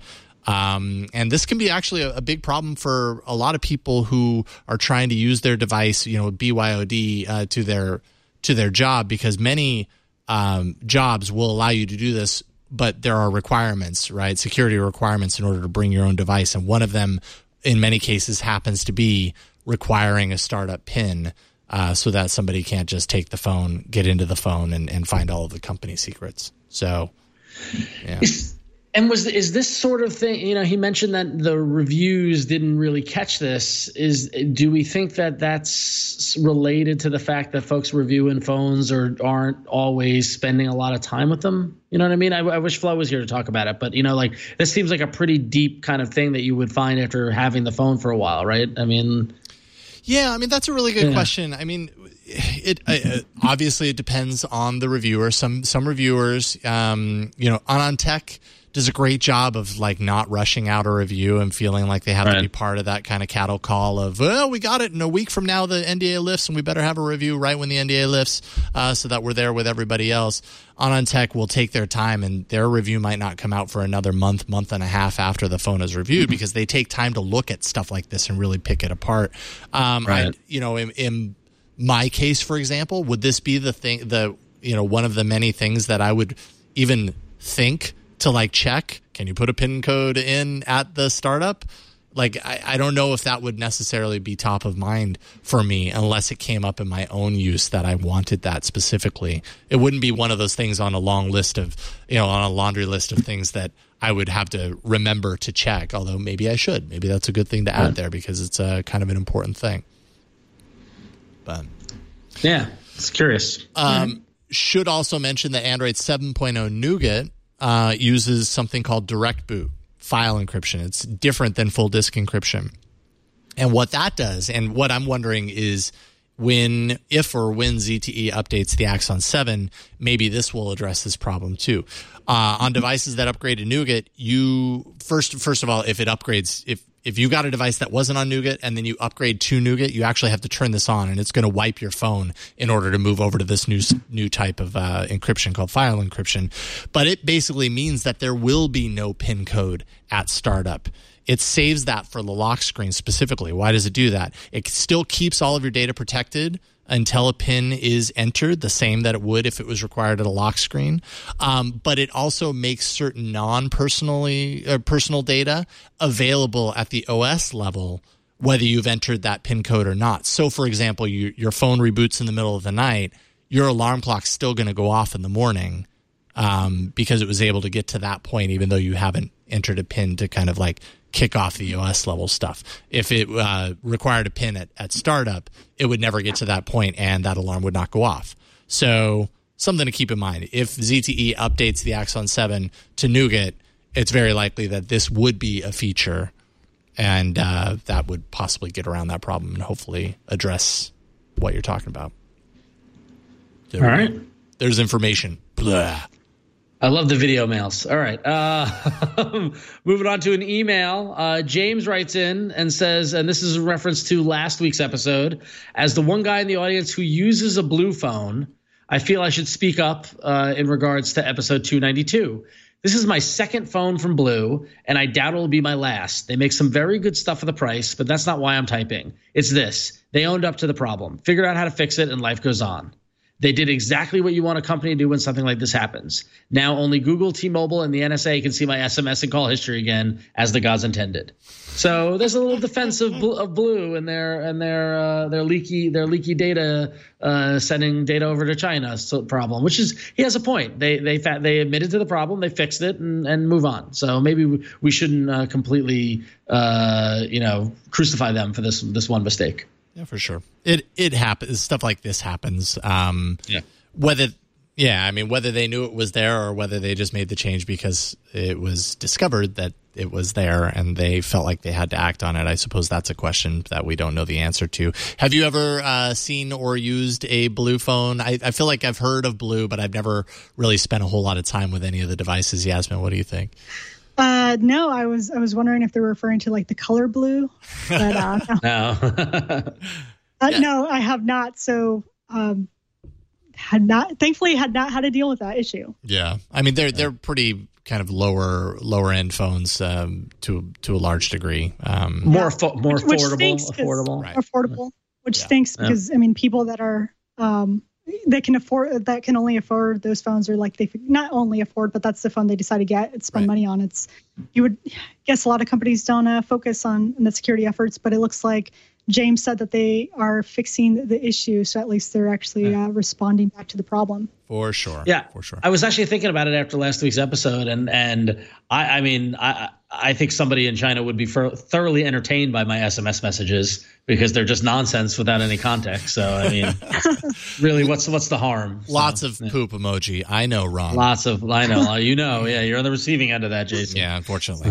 Um, and this can be actually a, a big problem for a lot of people who are trying to use their device, you know, B Y O D uh, to their to their job, because many um, jobs will allow you to do this, but there are requirements, right? Security requirements in order to bring your own device, and one of them, in many cases, happens to be requiring a startup PIN uh, so that somebody can't just take the phone, get into the phone, and, and find all of the company secrets. So, yeah. Is, and was is this sort of thing? You know, he mentioned that the reviews didn't really catch this. Is do we think that that's related to the fact that folks reviewing phones or aren't always spending a lot of time with them? You know what I mean? I, I wish Flo was here to talk about it, but you know, like this seems like a pretty deep kind of thing that you would find after having the phone for a while, right? I mean, yeah, I mean that's a really good yeah. question. I mean, it uh, obviously it depends on the reviewer. Some some reviewers, um, you know, AnonTech does a great job of like not rushing out a review and feeling like they have right. to be part of that kind of cattle call of, well, we got it in a week from now, the N D A lifts, and we better have a review right when the N D A lifts uh, so that we're there with everybody else. AnonTech will take their time, and their review might not come out for another month, month and a half after the phone is reviewed, because they take time to look at stuff like this and really pick it apart. Um, right. I, you know, in, in my case, for example, would this be the thing, the you know, one of the many things that I would even think to like check? Can you put a PIN code in at the startup? Like, I, I don't know if that would necessarily be top of mind for me unless it came up in my own use that I wanted that specifically. It wouldn't be one of those things on a long list of, you know, on a laundry list of things that I would have to remember to check, although maybe I should. Maybe that's a good thing to add there because it's a kind of an important thing. But yeah, it's curious. Um, mm-hmm. Should also mention that Android seven point oh Nougat uh, uses something called direct boot file encryption. It's different than full disk encryption. And what that does, and what I'm wondering is when, if or when Z T E updates the Axon seven, maybe this will address this problem too. Uh, on devices that upgrade to Nougat, you first, first of all, if it upgrades, if if you got a device that wasn't on Nougat and then you upgrade to Nougat, you actually have to turn this on, and it's going to wipe your phone in order to move over to this new new type of uh, encryption called file encryption. But it basically means that there will be no PIN code at startup. It saves that for the lock screen specifically. Why does it do that? It still keeps all of your data protected until a PIN is entered, the same that it would if it was required at a lock screen. Um, but it also makes certain non-personally uh, personal data available at the O S level, whether you've entered that PIN code or not. So, for example, you, your phone reboots in the middle of the night, your alarm clock's still going to go off in the morning um, because it was able to get to that point, even though you haven't entered a PIN to kind of like kick off the O S level stuff. If it uh, required a PIN at, at startup, it would never get to that point and that alarm would not go off. So something to keep in mind. If Z T E updates the Axon seven to Nougat, it's very likely that this would be a feature and uh, that would possibly get around that problem and hopefully address what you're talking about. There All right. There's information. Blah. I love the video mails. All right. Uh, moving on to an email. Uh, James writes in and says, and this is a reference to last week's episode, as the one guy in the audience who uses a Blue phone, I feel I should speak up uh, in regards to episode two ninety-two. This is my second phone from Blue, and I doubt it will be my last. They make some very good stuff for the price, but that's not why I'm typing. It's this. They owned up to the problem, figured out how to fix it, and life goes on. They did exactly what you want a company to do when something like this happens. Now only Google, T-Mobile, and the N S A can see my S M S and call history again, as the gods intended. So there's a little defense of, of Blue and their and their uh, their leaky their leaky data uh, sending data over to China so problem, which is he has a point. They they they admitted to the problem, they fixed it, and, and move on. So maybe we shouldn't uh, completely uh, you know crucify them for this this one mistake. Yeah, for sure. It it happens. Stuff like this happens. Um, yeah. Whether, yeah, I mean, whether they knew it was there or whether they just made the change because it was discovered that it was there and they felt like they had to act on it. I suppose that's a question that we don't know the answer to. Have you ever uh, seen or used a Blue phone? I, I feel like I've heard of Blue, but I've never really spent a whole lot of time with any of the devices. Yasmin, what do you think? Uh, no, I was I was wondering if they were referring to like the color blue. But, uh, no, no. uh, Yeah. no, I have not. So um, had not. Thankfully, had not had to deal with that issue. Yeah, I mean they're they're pretty kind of lower lower end phones um, to to a large degree. Um, more affo- more which, which affordable, stinks 'cause- affordable. Right. affordable, which Yeah. stinks because I mean people that are um, that can afford that can only afford those phones are like they not only afford, but that's the phone they decide to get and spend Right. money on. It's you would guess a lot of companies don't uh, focus on the security efforts, but it looks like James said that they are fixing the issue, so at least they're actually uh, responding back to the problem. For sure. Yeah, for sure. I was actually thinking about it after last week's episode, and and I, I mean, I I think somebody in China would be for, thoroughly entertained by my S M S messages because they're just nonsense without any context. So I mean, really, what's what's the harm? Lots so, of yeah. poop emoji. I know, Ron. Lots of, I know, you know, yeah, you're on the receiving end of that, Jason. Yeah, unfortunately.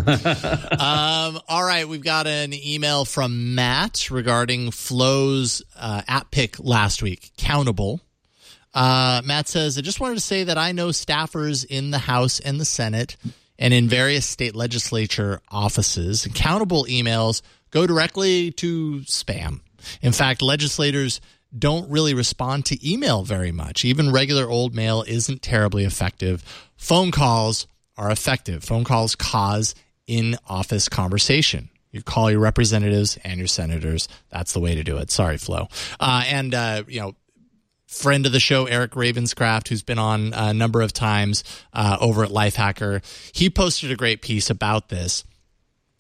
um, all right, we've got an email from Matt regarding Flo's uh, app pick last week, Countable. Uh, Matt says, I just wanted to say that I know staffers in the House and the Senate and in various state legislature offices. Countable emails go directly to spam. In fact, legislators don't really respond to email very much. Even regular old mail isn't terribly effective. Phone calls are effective. Phone calls cause in-office conversation. You call your representatives and your senators. That's the way to do it. Sorry, Flo. Uh, and, uh, you know, friend of the show, Eric Ravenscraft, who's been on a number of times uh, over at Lifehacker, he posted a great piece about this.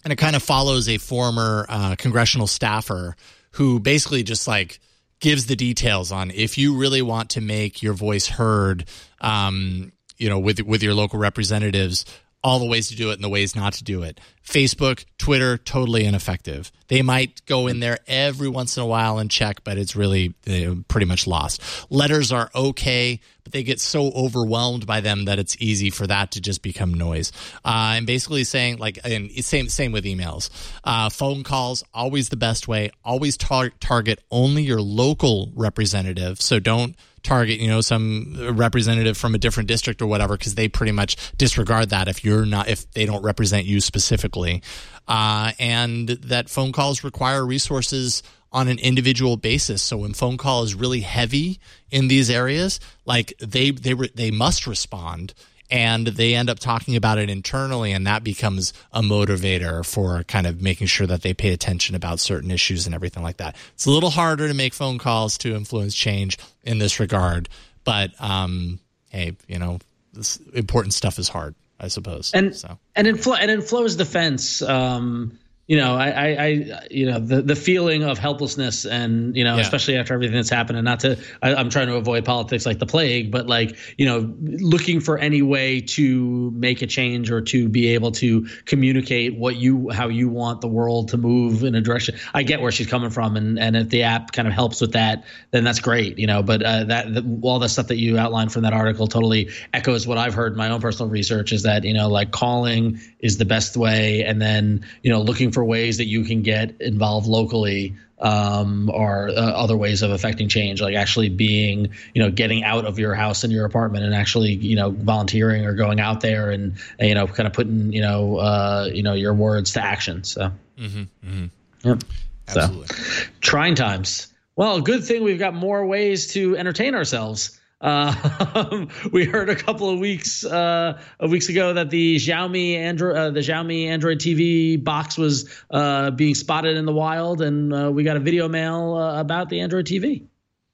And it kind of follows a former uh, congressional staffer who basically just like gives the details on if you really want to make your voice heard, um, you know, with with your local representatives, all the ways to do it and the ways not to do it. Facebook, Twitter, totally ineffective. They might go in there every once in a while and check, but it's really uh, pretty much lost. Letters are okay, but they get so overwhelmed by them that it's easy for that to just become noise. Uh, and basically saying, like, and same same with emails. Uh, phone calls, always the best way. Always tar- target only your local representative. So don't target, you know, some representative from a different district or whatever, because they pretty much disregard that if you're not, if they don't represent you specifically. Uh, and that phone calls require resources on an individual basis. So when phone call is really heavy in these areas, like they they re- they must respond, and they end up talking about it internally, and that becomes a motivator for kind of making sure that they pay attention about certain issues and everything like that. It's a little harder to make phone calls to influence change in this regard, but um, hey, you know, this important stuff is hard, I suppose. And so. and in Flo, and in Flo's defense, um, you know, I, I, I, you know, the, the feeling of helplessness, and you know, Yeah. especially after everything that's happened, and not to, I, I'm trying to avoid politics like the plague, but like, you know, looking for any way to make a change or to be able to communicate what you, how you want the world to move in a direction. I get where she's coming from, and and if the app kind of helps with that, then that's great, you know. But uh, that the, all the stuff that you outlined from that article totally echoes what I've heard in my own personal research. Is that, you know, like calling is the best way, and then, you know, looking for ways that you can get involved locally um, or uh, other ways of affecting change, like actually being, you know, getting out of your house and your apartment and actually, you know, volunteering or going out there and, and you know, kind of putting, you know, uh, you know, your words to action. So, Mm-hmm, mm-hmm. Yep. Absolutely. So, trying times. Well, good thing we've got more ways to entertain ourselves. Uh, we heard a couple of weeks uh, of weeks ago that the Xiaomi Android uh, the Xiaomi Android T V box was uh, being spotted in the wild, and uh, we got a video mail uh, about the Android T V.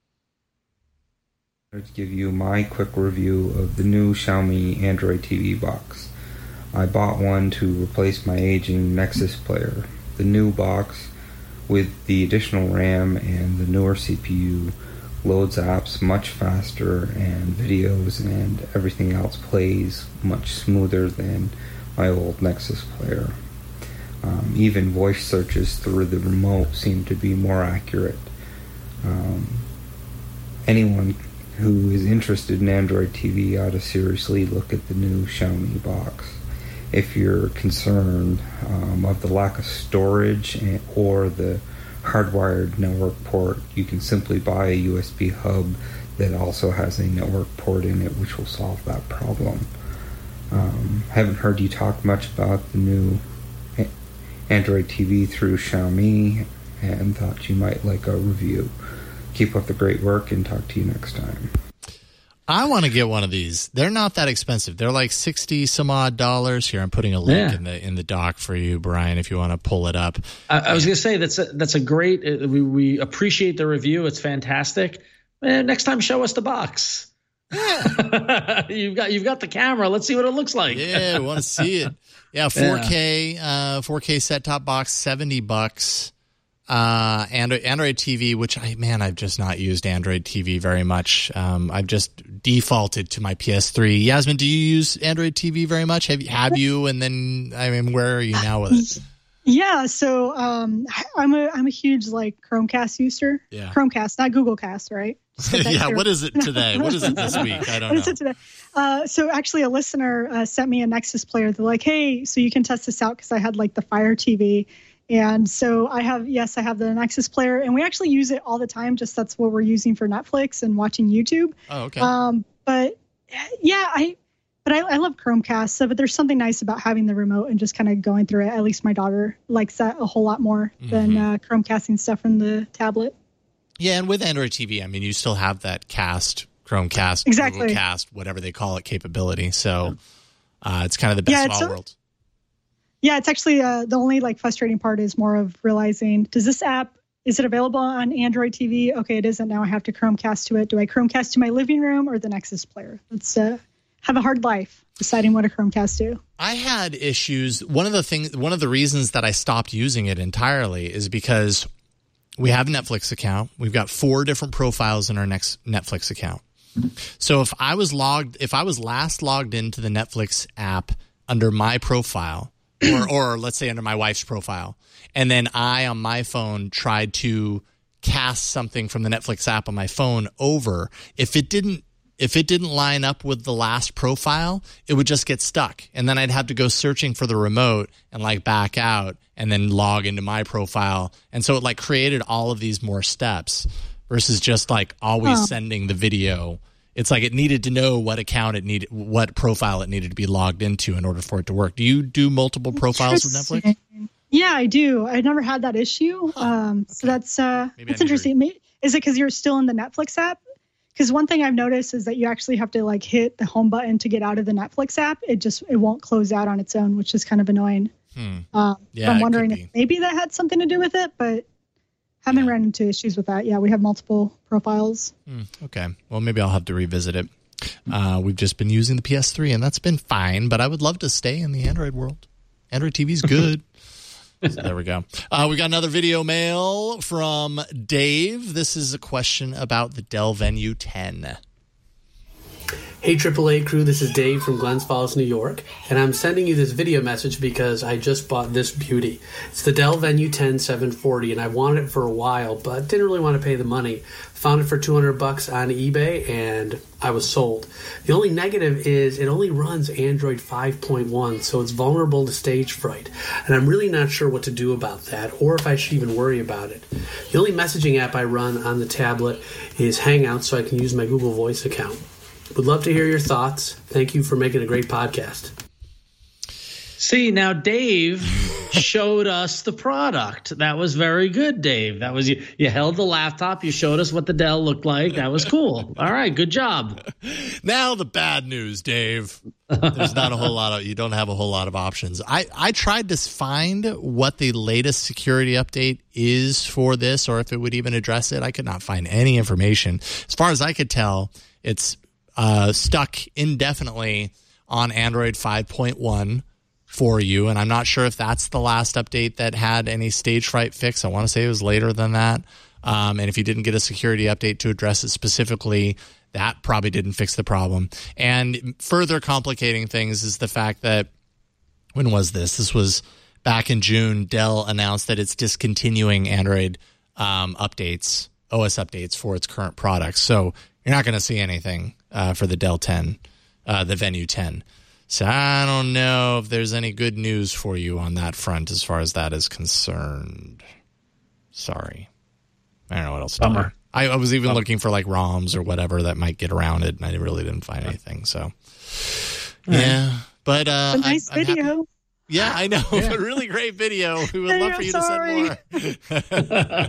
To give you my quick review of the new Xiaomi Android T V box. I bought one to replace my aging Nexus player. The new box, with the additional RAM and the newer C P U, loads apps much faster, and videos and everything else plays much smoother than my old Nexus player. Um, even voice searches through the remote seem to be more accurate. Um, anyone who is interested in Android T V ought to seriously look at the new Xiaomi box. If you're concerned um, of the lack of storage and, or the hardwired network port, you can simply buy a U S B hub that also has a network port in it, which will solve that problem. Um, haven't heard you talk much about the new a- Android T V through Xiaomi, and thought you might like a review. Keep up the great work, and talk to you next time. I want to get one of these. They're not that expensive. They're like sixty some odd dollars. Here, I'm putting a link Yeah. in the in the doc for you, Brian, if you want to pull it up. I, I was going to say that's a, that's a great. Uh, we we appreciate the review. It's fantastic. Man, next time, show us the box. Yeah. you've got you've got the camera. Let's see what it looks like. Yeah, I want to see it. Yeah, four K, yeah. Uh, four K set-top box, seventy bucks. Uh, Android, Android T V, which I, man, I've just not used Android T V very much. Um, I've just defaulted to my P S three. Yasmin, do you use Android T V very much? Have you, have you? And then, I mean, where are you now with it? Yeah, so um, I'm a I'm a huge like Chromecast user. Yeah. Chromecast, not Google Cast, right? Yeah. What is it today? What is it this week? I don't what know. Is it today? Uh, so actually, a listener uh, sent me a Nexus player. They're like, "Hey, so you can test this out," because I had like the Fire T V. And so I have, yes, I have the Nexus player, and we actually use it all the time. Just that's what we're using for Netflix and watching YouTube. Oh, okay. Um, but yeah, I, but I, I love Chromecast. So, but there's something nice about having the remote and just kind of going through it. At least my daughter likes that a whole lot more mm-hmm. than uh, Chromecasting stuff from the tablet. Yeah, and with Android T V, I mean, you still have that Cast, Chromecast, exactly. Google Cast, whatever they call it, capability. So uh, it's kind of the best yeah, of all a- worlds. Yeah, it's actually uh, the only like frustrating part is more of realizing, does this app, is it available on Android T V? Okay, it isn't. Now I have to Chromecast to it. Do I Chromecast to my living room or the Nexus player? That's uh, have a hard life deciding what a Chromecast do. I had issues. One of the things, one of the reasons that I stopped using it entirely is because we have a Netflix account. We've got four different profiles in our next Netflix account. So if I was logged, if I was last logged into the Netflix app under my profile, or, or let's say under my wife's profile, and then I on my phone tried to cast something from the Netflix app on my phone over, if it didn't if it didn't line up with the last profile, it would just get stuck. And then I'd have to go searching for the remote and like back out and then log into my profile. And so it like created all of these more steps versus just like always oh. sending the video. It's like it needed to know what account it needed, what profile it needed to be logged into in order for it to work. Do you do multiple profiles with Netflix? Yeah, I do. I never had that issue. Huh. Um, okay. So that's uh, that's interesting. Is it because you're still in the Netflix app? Because one thing I've noticed is that you actually have to like hit the home button to get out of the Netflix app. It just it won't close out on its own, which is kind of annoying. Hmm. Um, yeah, I'm wondering if maybe that had something to do with it, but haven't yeah. run into issues with that. Yeah, we have multiple profiles. Hmm. Okay, well maybe I'll have to revisit it. Uh, we've just been using the P S three, and that's been fine. But I would love to stay in the Android world. Android T V's good. So there we go. Uh, we got another video mail from Dave. This is a question about the Dell Venue ten. Hey, triple A crew, this is Dave from Glens Falls, New York, and I'm sending you this video message because I just bought this beauty. It's the Dell Venue ten seven forty, and I wanted it for a while, but didn't really want to pay the money. Found it for two hundred bucks on eBay, and I was sold. The only negative is it only runs Android five point one, so it's vulnerable to stage fright, and I'm really not sure what to do about that, or if I should even worry about it. The only messaging app I run on the tablet is Hangouts, so I can use my Google Voice account. Would love to hear your thoughts. Thank you for making a great podcast. See, now Dave showed us the product. That was very good, Dave. That was you. You held the laptop. You showed us what the Dell looked like. That was cool. All right, good job. Now the bad news, Dave. There's not a whole lot of. You don't have a whole lot of options. I I tried to find what the latest security update is for this, or if it would even address it. I could not find any information. As far as I could tell, it's uh, stuck indefinitely on Android five point one. For you, and I'm not sure if that's the last update that had any stage fright fix. I want to say it was later than that. Um, and if you didn't get a security update to address it specifically, that probably didn't fix the problem. And further complicating things is the fact that, when was this? This was back in June. Dell announced that it's discontinuing Android um, updates, O S updates for its current products. So you're not going to see anything uh, for the Dell ten, uh, the Venue ten. So I don't know if there's any good news for you on that front as far as that is concerned. Sorry. I don't know what else to do. I, I was even Bummer. looking for like ROMs or whatever that might get around it, and I really didn't find anything. So, yeah. But uh, a nice I, I'm video. Happy. Yeah, I know. Yeah. A really great video. We would love for you sorry. to send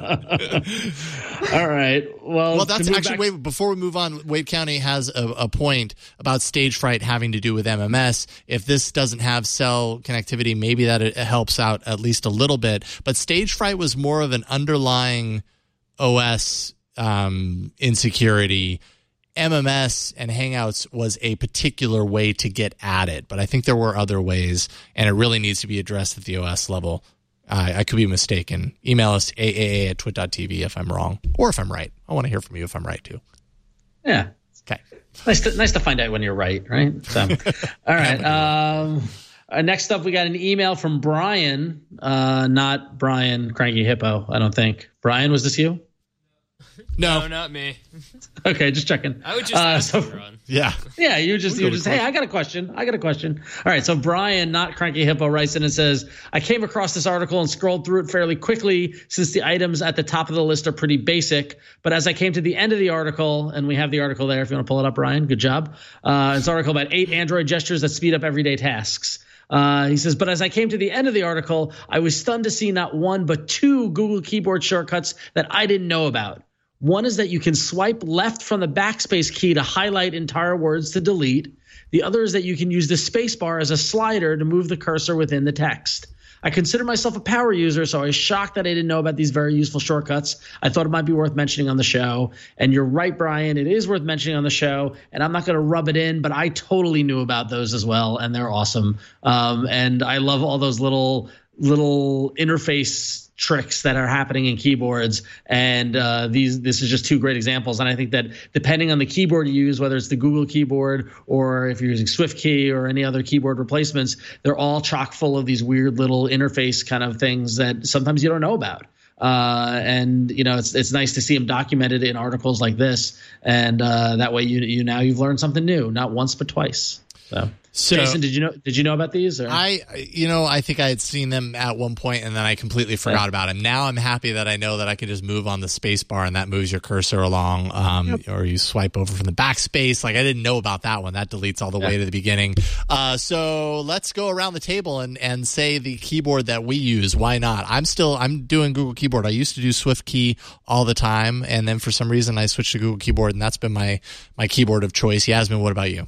more. All right. Well, well, that's actually, wait, before we move on, Wade County has a, a point about stage fright having to do with M M S. If this doesn't have cell connectivity, maybe that it helps out at least a little bit. But stage fright was more of an underlying O S um, insecurity. M M S and Hangouts was a particular way to get at it, but I think there were other ways, and it really needs to be addressed at the O S level. Uh, I could be mistaken. Email us, A A A at twit dot T V if I'm wrong, or if I'm right. I want to hear from you if I'm right, too. Yeah. Okay. Nice to, nice to find out when you're right, right? So, all right. Um, uh, next up, we got an email from Brian, uh, not Brian Cranky Hippo, I don't think. Brian, was this you? No. no, not me. Okay, just checking. I would just uh, ask so, you, Ron. Yeah. Yeah, you just, you just, hey, I got a question. I got a question. All right, so Brian, not Cranky Hippo, writes in and says, I came across this article and scrolled through it fairly quickly since the items at the top of the list are pretty basic. But as I came to the end of the article, and we have the article there if you want to pull it up, Brian, good job. Uh, it's an article about eight Android gestures that speed up everyday tasks. Uh, he says, but as I came to the end of the article, I was stunned to see not one but two Google keyboard shortcuts that I didn't know about. One is that you can swipe left from the backspace key to highlight entire words to delete. The other is that you can use the space bar as a slider to move the cursor within the text. I consider myself a power user, so I was shocked that I didn't know about these very useful shortcuts. I thought it might be worth mentioning on the show. And you're right, Brian, it is worth mentioning on the show. And I'm not going to rub it in, but I totally knew about those as well, and they're awesome. Um, and I love all those little little interface tricks that are happening in keyboards, and uh, these this is just two great examples. And I think that depending on the keyboard you use, whether it's the Google keyboard or if you're using SwiftKey or any other keyboard replacements, they're all chock full of these weird little interface kind of things that sometimes you don't know about. Uh, and you know, it's it's nice to see them documented in articles like this, and uh, that way you you now you've learned something new, not once but twice. So. So, Jason, did you know? Did you know about these? Or? I, you know, I think I had seen them at one point, and then I completely forgot yeah. about them. Now I'm happy that I know that I can just move on the space bar, and that moves your cursor along, um, yep. or you swipe over from the backspace. Like I didn't know about that one. That deletes all the yeah. way to the beginning. Uh, so let's go around the table and and say the keyboard that we use. Why not? I'm still I'm doing Google Keyboard. I used to do SwiftKey all the time, and then for some reason I switched to Google Keyboard, and that's been my my keyboard of choice. Yasmin, what about you?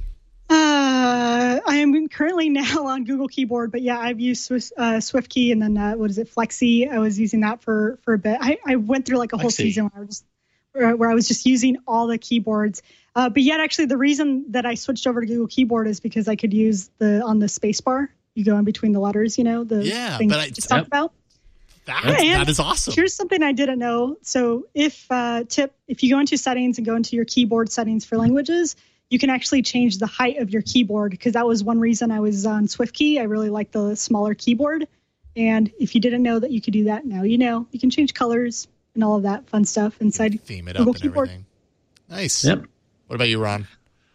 Uh, I am currently now on Google Keyboard, but yeah, I've used Swift, uh, SwiftKey and then uh, what is it, Flexi? I was using that for, for a bit. I, I went through like a whole Flexi. season where I was where, where I was just using all the keyboards. Uh, but yet, actually, the reason that I switched over to Google Keyboard is because I could use the on the space bar. You go in between the letters, you know, the yeah, thing but I just yep. talked about. That, that is awesome. Here's something I didn't know. So if uh, tip, if you go into settings and go into your keyboard settings for languages, you can actually change the height of your keyboard, because that was one reason I was on SwiftKey. I really like the smaller keyboard. And if you didn't know that you could do that, now you know. You can change colors and all of that fun stuff inside Theme it Google up and Keyboard. Everything. Nice. Yep. What about you, Ron?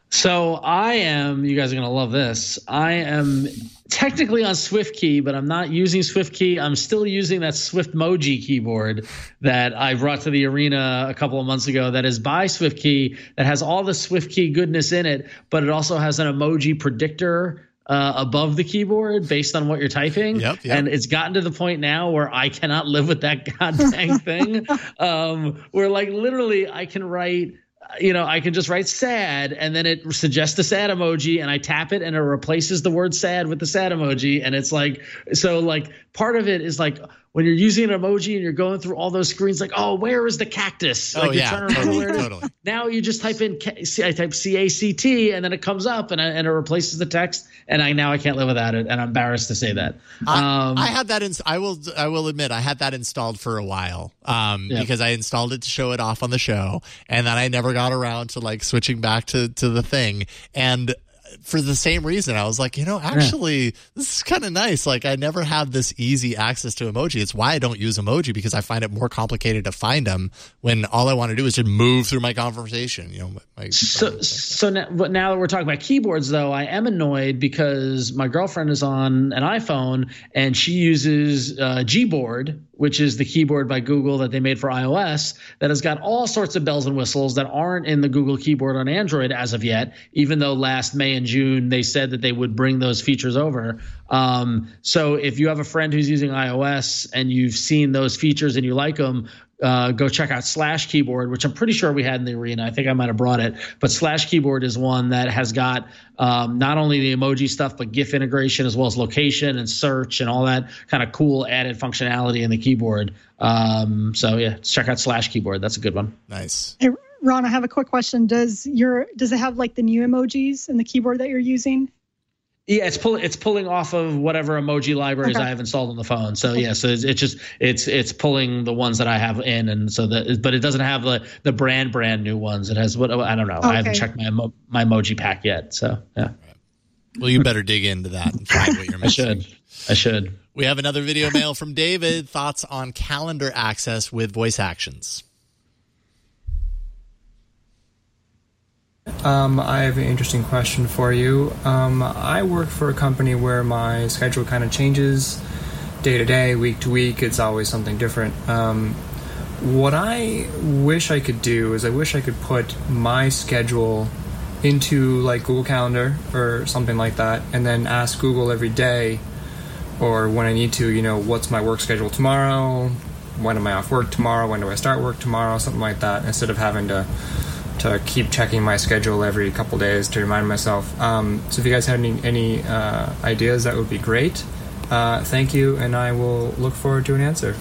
So I am, you guys are going to love this. I am technically on SwiftKey, but I'm not using SwiftKey. I'm still using that Swiftmoji keyboard that I brought to the arena a couple of months ago that is by SwiftKey, that has all the SwiftKey goodness in it, but it also has an emoji predictor uh, above the keyboard based on what you're typing. Yep, yep. And it's gotten to the point now where I cannot live with that goddamn thing. Um, where like literally I can write, you know, I can just write sad, and then it suggests a sad emoji, and I tap it and it replaces the word sad with the sad emoji. And it's like, so like part of it is like when you're using an emoji and you're going through all those screens, like, oh, where is the cactus? Oh, like, yeah, you're trying to totally, remember where totally. Now you just type in, I type C A C T, and then it comes up and, I, and it replaces the text. And I now I can't live without it, and I'm embarrassed to say that. I, Um, I had that. In, I will. I will admit, I had that installed for a while um, Yeah. because I installed it to show it off on the show, and then I never got around to like switching back to to the thing. And for the same reason, I was like, you know, actually, yeah. this is kind of nice. Like, I never had this easy access to emoji. It's why I don't use emoji, because I find it more complicated to find them when all I want to do is just move through my conversation. You know, my, so so now, but now that we're talking about keyboards, though, I am annoyed because my girlfriend is on an iPhone and she uses uh, Gboard, which is the keyboard by Google that they made for iOS, that has got all sorts of bells and whistles that aren't in the Google keyboard on Android as of yet, even though last May and June they said that they would bring those features over. Um, so if you have a friend who's using iOS and you've seen those features and you like them, uh, go check out Slash Keyboard, which I'm pretty sure we had in the arena. I think I might have brought it. But Slash Keyboard is one that has got um, not only the emoji stuff, but GIF integration, as well as location and search and all that kind of cool added functionality in the keyboard. Um, so, yeah, check out Slash Keyboard. That's a good one. Nice. Hey, Ron, I have a quick question. Does your does it have like the new emojis in the keyboard that you're using? Yeah, it's pulling it's pulling off of whatever emoji libraries Okay. I have installed on the phone. So yeah, so it's, it's just it's it's pulling the ones that I have in, and so that, but it doesn't have the the brand brand new ones. It has what I don't know. I haven't Okay. checked my emo, my emoji pack yet. So yeah, Well, you better dig into that and find what you're I missing. should I should. We have another video mail from David. Thoughts on calendar access with voice actions? Um, I have an interesting question for you. Um, I work for a company where my schedule kind of changes day to day, week to week. It's always something different. Um, what I wish I could do is I wish I could put my schedule into like Google Calendar or something like that, and then ask Google every day or when I need to, you know, what's my work schedule tomorrow? When am I off work tomorrow? When do I start work tomorrow? Something like that, instead of having to to keep checking my schedule every couple days to remind myself. Um, so if you guys have any, any uh, ideas, that would be great. Uh, thank you, and I will look forward to an answer.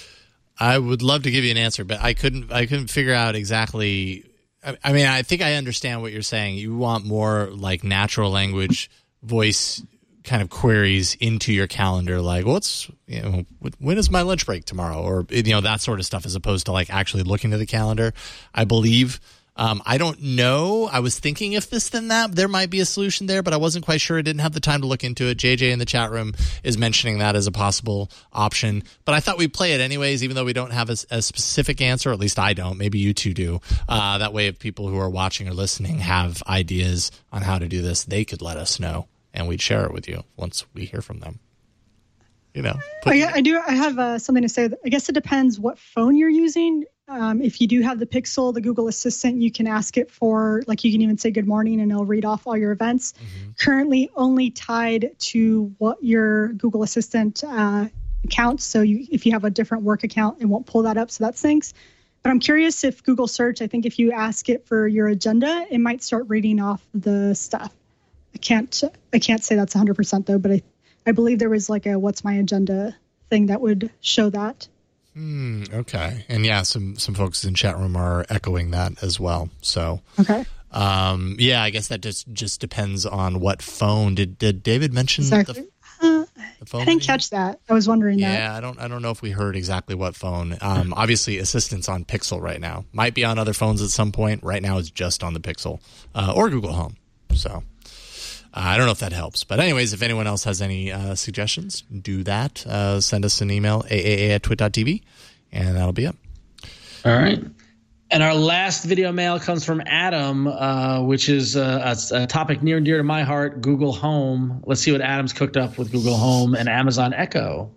I would love to give you an answer, but I couldn't. I couldn't figure out exactly. I, I mean, I think I understand what you're saying. You want more like natural language voice kind of queries into your calendar, like what's you know when is my lunch break tomorrow, or you know that sort of stuff, as opposed to like actually looking at the calendar. I believe. Um, I don't know. I was thinking if this then that there might be a solution there, but I wasn't quite sure. I didn't have the time to look into it. J J in the chat room is mentioning that as a possible option, but I thought we'd play it anyways, even though we don't have a, a specific answer. At least I don't. Maybe you two do. Uh, that way, if people who are watching or listening have ideas on how to do this, they could let us know, and we'd share it with you once we hear from them. You know. Oh, yeah, I do. I have uh, something to say. I guess it depends what phone you're using. Um, if you do have the Pixel, the Google Assistant, you can ask it for, like, you can even say good morning and it'll read off all your events. Mm-hmm. Currently only tied to what your Google Assistant uh, account. So you, if you have a different work account, it won't pull that up. So that stinks. But I'm curious if Google Search, I think if you ask it for your agenda, it might start reading off the stuff. I can't, I can't say that's one hundred percent though, but I, I believe there was like a what's my agenda thing that would show that. Hmm, okay. And yeah, some, some folks in chat room are echoing that as well. So, okay. Um, yeah, I guess that just, just depends on what phone. Did, did David mention exactly. the, uh, the phone? I didn't catch that. I was wondering yeah, that. Yeah, I don't, I don't know if we heard exactly what phone. Um, obviously Assistant's on Pixel right now. Might be on other phones at some point. Right now it's just on the Pixel, uh, or Google Home. So. Uh, I don't know if that helps. But anyways, if anyone else has any uh, suggestions, do that. Uh, send us an email, A A A at twit dot T V, and that'll be it. All right. And our last video mail comes from Adam, uh, which is a, a, a topic near and dear to my heart, Google Home. Let's see what Adam's cooked up with Google Home and Amazon Echo.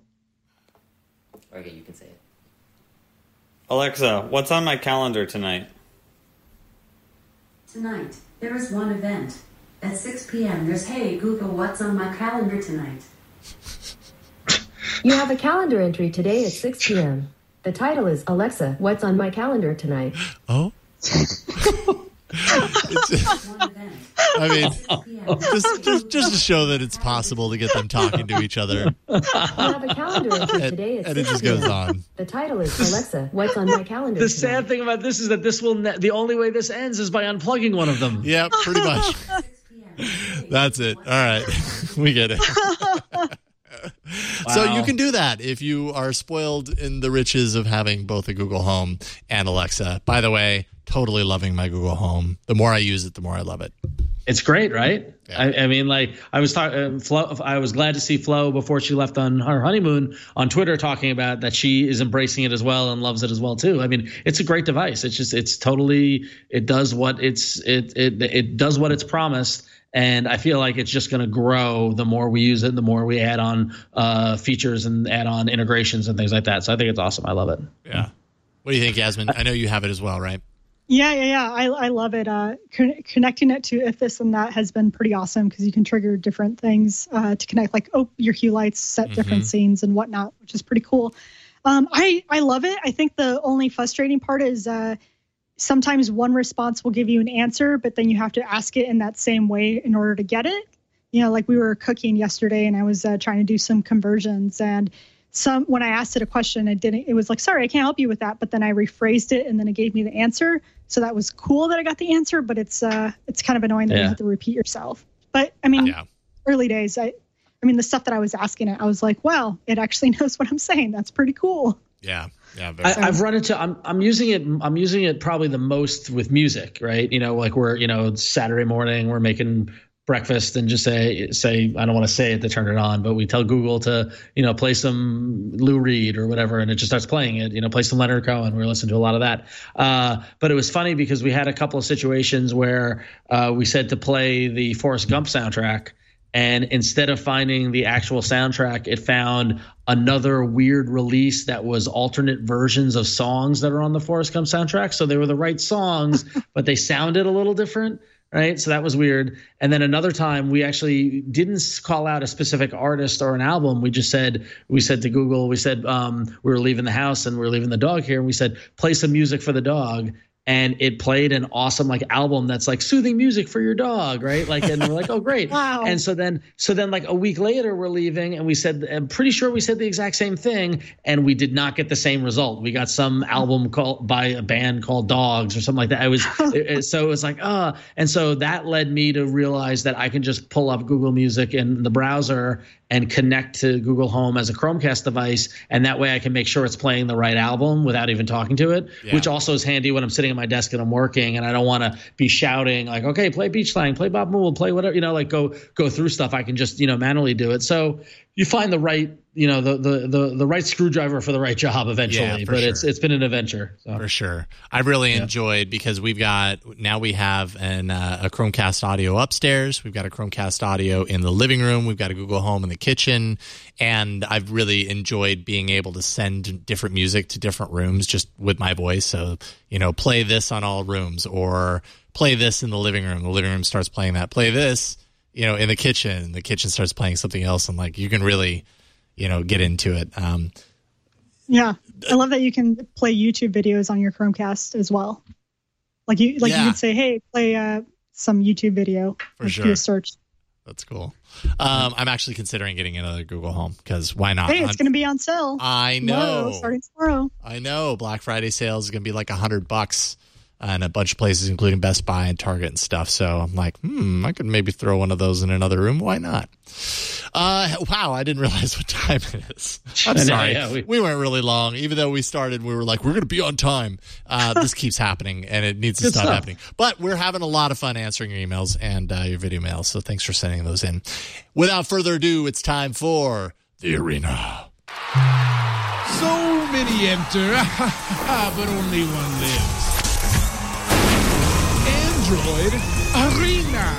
Okay, you can say it. Alexa, what's on my calendar tonight? Tonight, there is one event. At six p.m., there's, hey, Google, what's on my calendar tonight? You have a calendar entry today at six p.m. The title is, Alexa, what's on my calendar tonight? Oh? I mean, just, just just to show that it's possible to get them talking to each other. You have a calendar entry today at and it six just goes p.m. on. The title is, Alexa, what's on my calendar The tonight? sad thing about this is that this will ne- the only way this ends is by unplugging one of them. Yeah, pretty much. That's it. All right. We get it. Wow. So you can do that if you are spoiled in the riches of having both a Google Home and Alexa. By the way, totally loving my Google Home. The more I use it, the more I love it. It's great, right? Yeah. I, I mean, like I was talking, uh, Flo, I was glad to see Flo before she left on her honeymoon on Twitter talking about that she is embracing it as well and loves it as well too. I mean, it's a great device. It's just, it's totally, it does what it's, it, it, it does what it's promised. And I feel like it's just going to grow the more we use it, the more we add on uh, features and add on integrations and things like that. So I think it's awesome. I love it. Yeah. What do you think, Yasmin? I know you have it as well, right? Yeah, yeah, yeah. I, I love it. Uh, con- connecting it to if this and that has been pretty awesome because you can trigger different things uh, to connect, like, oh, your hue lights set mm-hmm. different scenes and whatnot, which is pretty cool. Um, I, I love it. I think the only frustrating part is uh, sometimes one response will give you an answer, but then you have to ask it in that same way in order to get it. You know, like we were cooking yesterday and I was uh, trying to do some conversions, and some when I asked it a question, it didn't. It was like, sorry, I can't help you with that. But then I rephrased it and then it gave me the answer. So that was cool that I got the answer, but it's uh, it's kind of annoying that yeah. you have to repeat yourself. But I mean, yeah. early days, I, I mean, the stuff that I was asking it, I was like, wow, it actually knows what I'm saying. That's pretty cool. Yeah. Yeah, I, I've run into I'm I'm using it I'm using it probably the most with music, right? You know, like we're you know it's Saturday morning, we're making breakfast and just say say I don't want to say it to turn it on, but we tell Google to you know play some Lou Reed or whatever, and it just starts playing it. You know, play some Leonard Cohen. We listen to a lot of that. Uh, but it was funny because we had a couple of situations where uh, we said to play the Forrest Gump soundtrack. And instead of finding the actual soundtrack, it found another weird release that was alternate versions of songs that are on the Forrest Gump soundtrack. So they were the right songs, but they sounded a little different, right? So that was weird. And then another time we actually didn't call out a specific artist or an album. We just said, we said to Google, we said um, we were leaving the house and we were leaving the dog here. And we said, play some music for the dog. and it played an awesome like album that's like soothing music for your dog, right? Like, and we're like, oh, great. Wow. And so then, so then like a week later, we're leaving, and we said, I'm pretty sure we said the exact same thing, and we did not get the same result. We got some album called by a band called Dogs or something like that. I was it, it, so it was like, ah, uh, and so that led me to realize that I can just pull up Google Music in the browser and connect to Google Home as a Chromecast device, and that way I can make sure it's playing the right album without even talking to it, yeah. which also is handy when I'm sitting at my desk and I'm working and I don't want to be shouting like, okay, play Beach Slang, play Bob Mould, play whatever, you know, like go go through stuff. I can just, you know, manually do it. So you find the right, you know, the the the, the right screwdriver for the right job eventually. Yeah, but sure. it's it's been an adventure. So. For sure. I really yeah. enjoyed because we've got now we have an uh, a Chromecast audio upstairs. We've got a Chromecast audio in the living room. We've got a Google Home in the kitchen. And I've really enjoyed being able to send different music to different rooms just with my voice. So, you know, play this on all rooms or play this in the living room. The living room starts playing that. Play this, you know, in the kitchen. The kitchen starts playing something else. And like you can really, you know, get into it. Um, yeah. I love that you can play YouTube videos on your Chromecast as well. Like you like yeah. you could say, hey, play uh, some YouTube video. For like, sure. Do a search. That's cool. Um, I'm actually considering getting another Google Home because why not? Hey, it's going to be on sale. I know. Tomorrow, starting tomorrow. I know. Black Friday sale is going to be like a hundred bucks and a bunch of places, including Best Buy and Target and stuff. So I'm like, hmm, I could maybe throw one of those in another room. Why not? Uh, wow, I didn't realize what time it is. I'm sorry. yeah, we, we weren't really long. Even though we started, we were like, we're going to be on time. Uh, this keeps happening, and it needs to Good stop stuff. happening. But we're having a lot of fun answering your emails and uh, your video mails, so thanks for sending those in. Without further ado, it's time for The Arena. So many enter, but only one lives. Android Arena.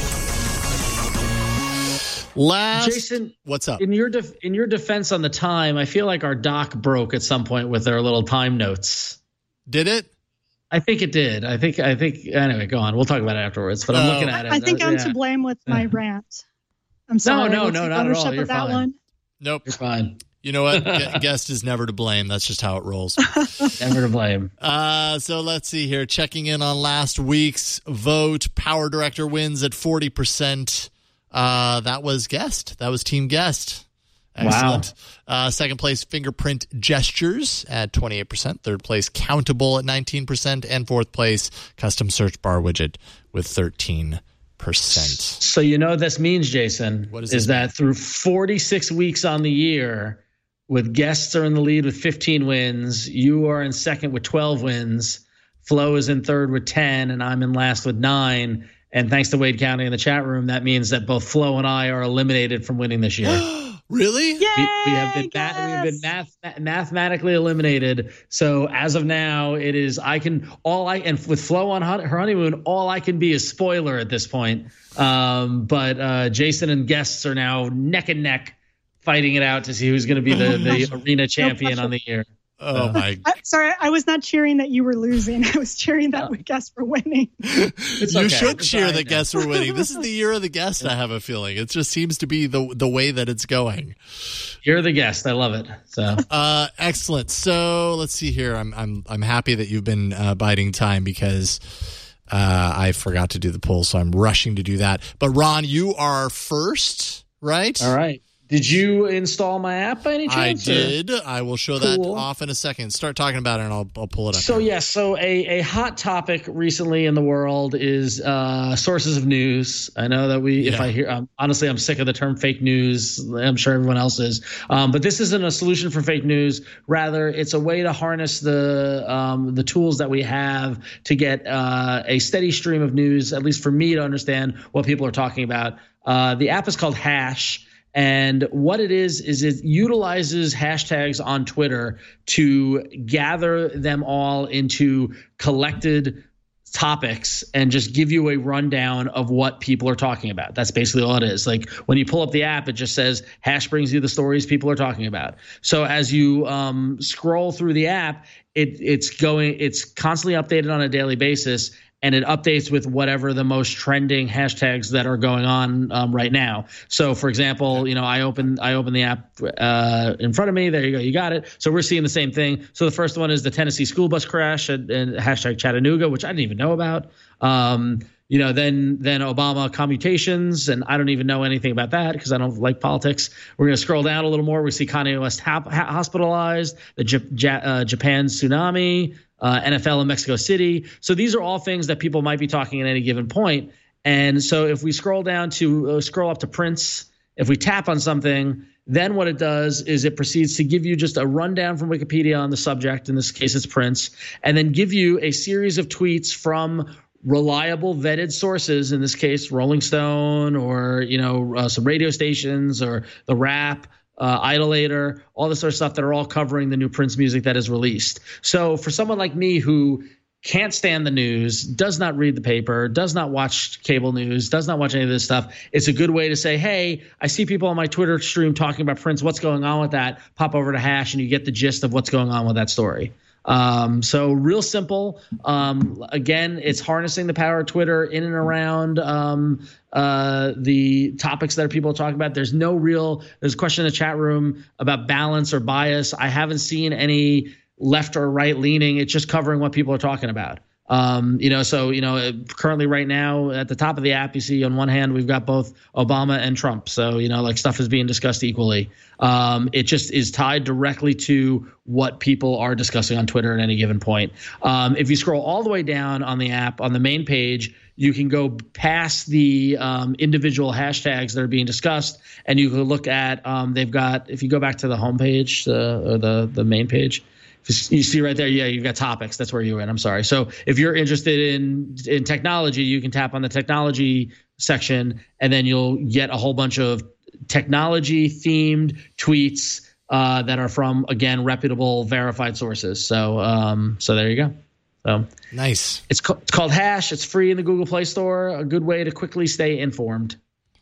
Last, Jason, what's up? In your def- in your defense on the time, I feel like our doc broke at some point with their little time notes. Did it? I think it did. I think. I think. Anyway, go on. We'll talk about it afterwards. But I'm Oh. looking at it. I think uh, I'm yeah. to blame with my rant. I'm sorry. no, We'll no, take not at all. ownership You're of that fine. one. Nope. You're fine. You know what? Gu- guest is never to blame. That's just how it rolls. Never to blame. Uh, so let's see here. Checking in on last week's vote. Power Director wins at forty percent. Uh, that was Guest. That was Team Guest. Excellent. Wow. Uh, second place, Fingerprint Gestures at twenty-eight percent. Third place, Countable at nineteen percent. And fourth place, Custom Search Bar Widget with thirteen percent. So you know what this means, Jason, What does is this that through forty-six weeks on the year, with Guests are in the lead with fifteen wins, you are in second with twelve wins, Flo is in third with ten, and I'm in last with nine. And thanks to Wade County in the chat room, that means that both Flo and I are eliminated from winning this year. Really? Yay, We, we have been ma- we have been math, mathematically eliminated. So as of now, it is I can all I and with Flo on hun- her honeymoon, all I can be is spoiler at this point. Um, but uh, Jason and Guests are now neck and neck fighting it out to see who's going to be the, the arena champion on the year. Oh, my. I, sorry, I was not cheering that you were losing. I was cheering that we guests were winning. It's you okay. should It's cheer fine that now. Guests are winning. This is the year of the Guest, I have a feeling. It just seems to be the the way that it's going. You're the guest. I love it. So Uh, excellent. So let's see here. I'm I'm I'm happy that you've been uh, biding time because uh, I forgot to do the poll, so I'm rushing to do that. But Ron, you are first, right? all right. Did you install my app by any I chance? or- did. I will show that Cool. off in a second. Start talking about it, and I'll I'll pull it up. So here. yes, so a, a hot topic recently in the world is uh, sources of news. I know that we, if Yeah. I hear, um, honestly, I'm sick of the term fake news. I'm sure everyone else is, um, but this isn't a solution for fake news. Rather, it's a way to harness the um, the tools that we have to get uh, a steady stream of news, at least for me to understand what people are talking about. Uh, the app is called Hash. And what it is, is it utilizes hashtags on Twitter to gather them all into collected topics and just give you a rundown of what people are talking about. That's basically all it is. Like when you pull up the app, it just says Hash brings you the stories people are talking about. So as you um, scroll through the app, it, it's going, it's constantly updated on a daily basis. and it updates with whatever the most trending hashtags that are going on um, right now. So, for example, you know, I open I open the app uh, in front of me. There you go, you got it. So we're seeing the same thing. So the first one is the Tennessee school bus crash and, and hashtag Chattanooga, which I didn't even know about. Um, You know, then then Obama commutations, and I don't even know anything about that because I don't like politics. We're going to scroll down a little more. We see Kanye West ha- ha- hospitalized, the J- J- uh, Japan tsunami, uh, N F L in Mexico City. So these are all things that people might be talking at any given point. And so if we scroll down to uh, scroll up to Prince, if we tap on something, then what it does is it proceeds to give you just a rundown from Wikipedia on the subject. In this case, it's Prince, and then give you a series of tweets from reliable vetted sources, in this case Rolling Stone or you know uh, some radio stations or The Wrap, uh, Idolator, all this sort of stuff that are all covering the new Prince music that is released. So for someone like me who can't stand the news, does not read the paper, does not watch cable news, does not watch any of this stuff, it's a good way to say, hey, I see people on my Twitter stream talking about Prince, what's going on with that? Pop over to Hash and you get the gist of what's going on with that story. Um, so real simple. Um, again, it's harnessing the power of Twitter in and around um, uh, the topics that people are talking about. There's no real, there's a question in the chat room about balance or bias. I haven't seen any left or right leaning. It's just covering what people are talking about. Um, you know, so, you know, currently right now at the top of the app, you see on one hand, we've got both Obama and Trump. So, you know, like stuff is being discussed equally. Um, it just is tied directly to what people are discussing on Twitter at any given point. Um, if you scroll all the way down on the app, on the main page, you can go past the um, individual hashtags that are being discussed, and you can look at, um, they've got, if you go back to the homepage, uh, or the, the main page, you see right there, yeah, you've got topics. That's where you went. I'm sorry. So if you're interested in in technology, you can tap on the technology section, and then you'll get a whole bunch of technology-themed tweets uh, that are from, again, reputable, verified sources. So um, so there you go. So nice. It's, co- it's called Hash. It's free in the Google Play Store. A good way to quickly stay informed.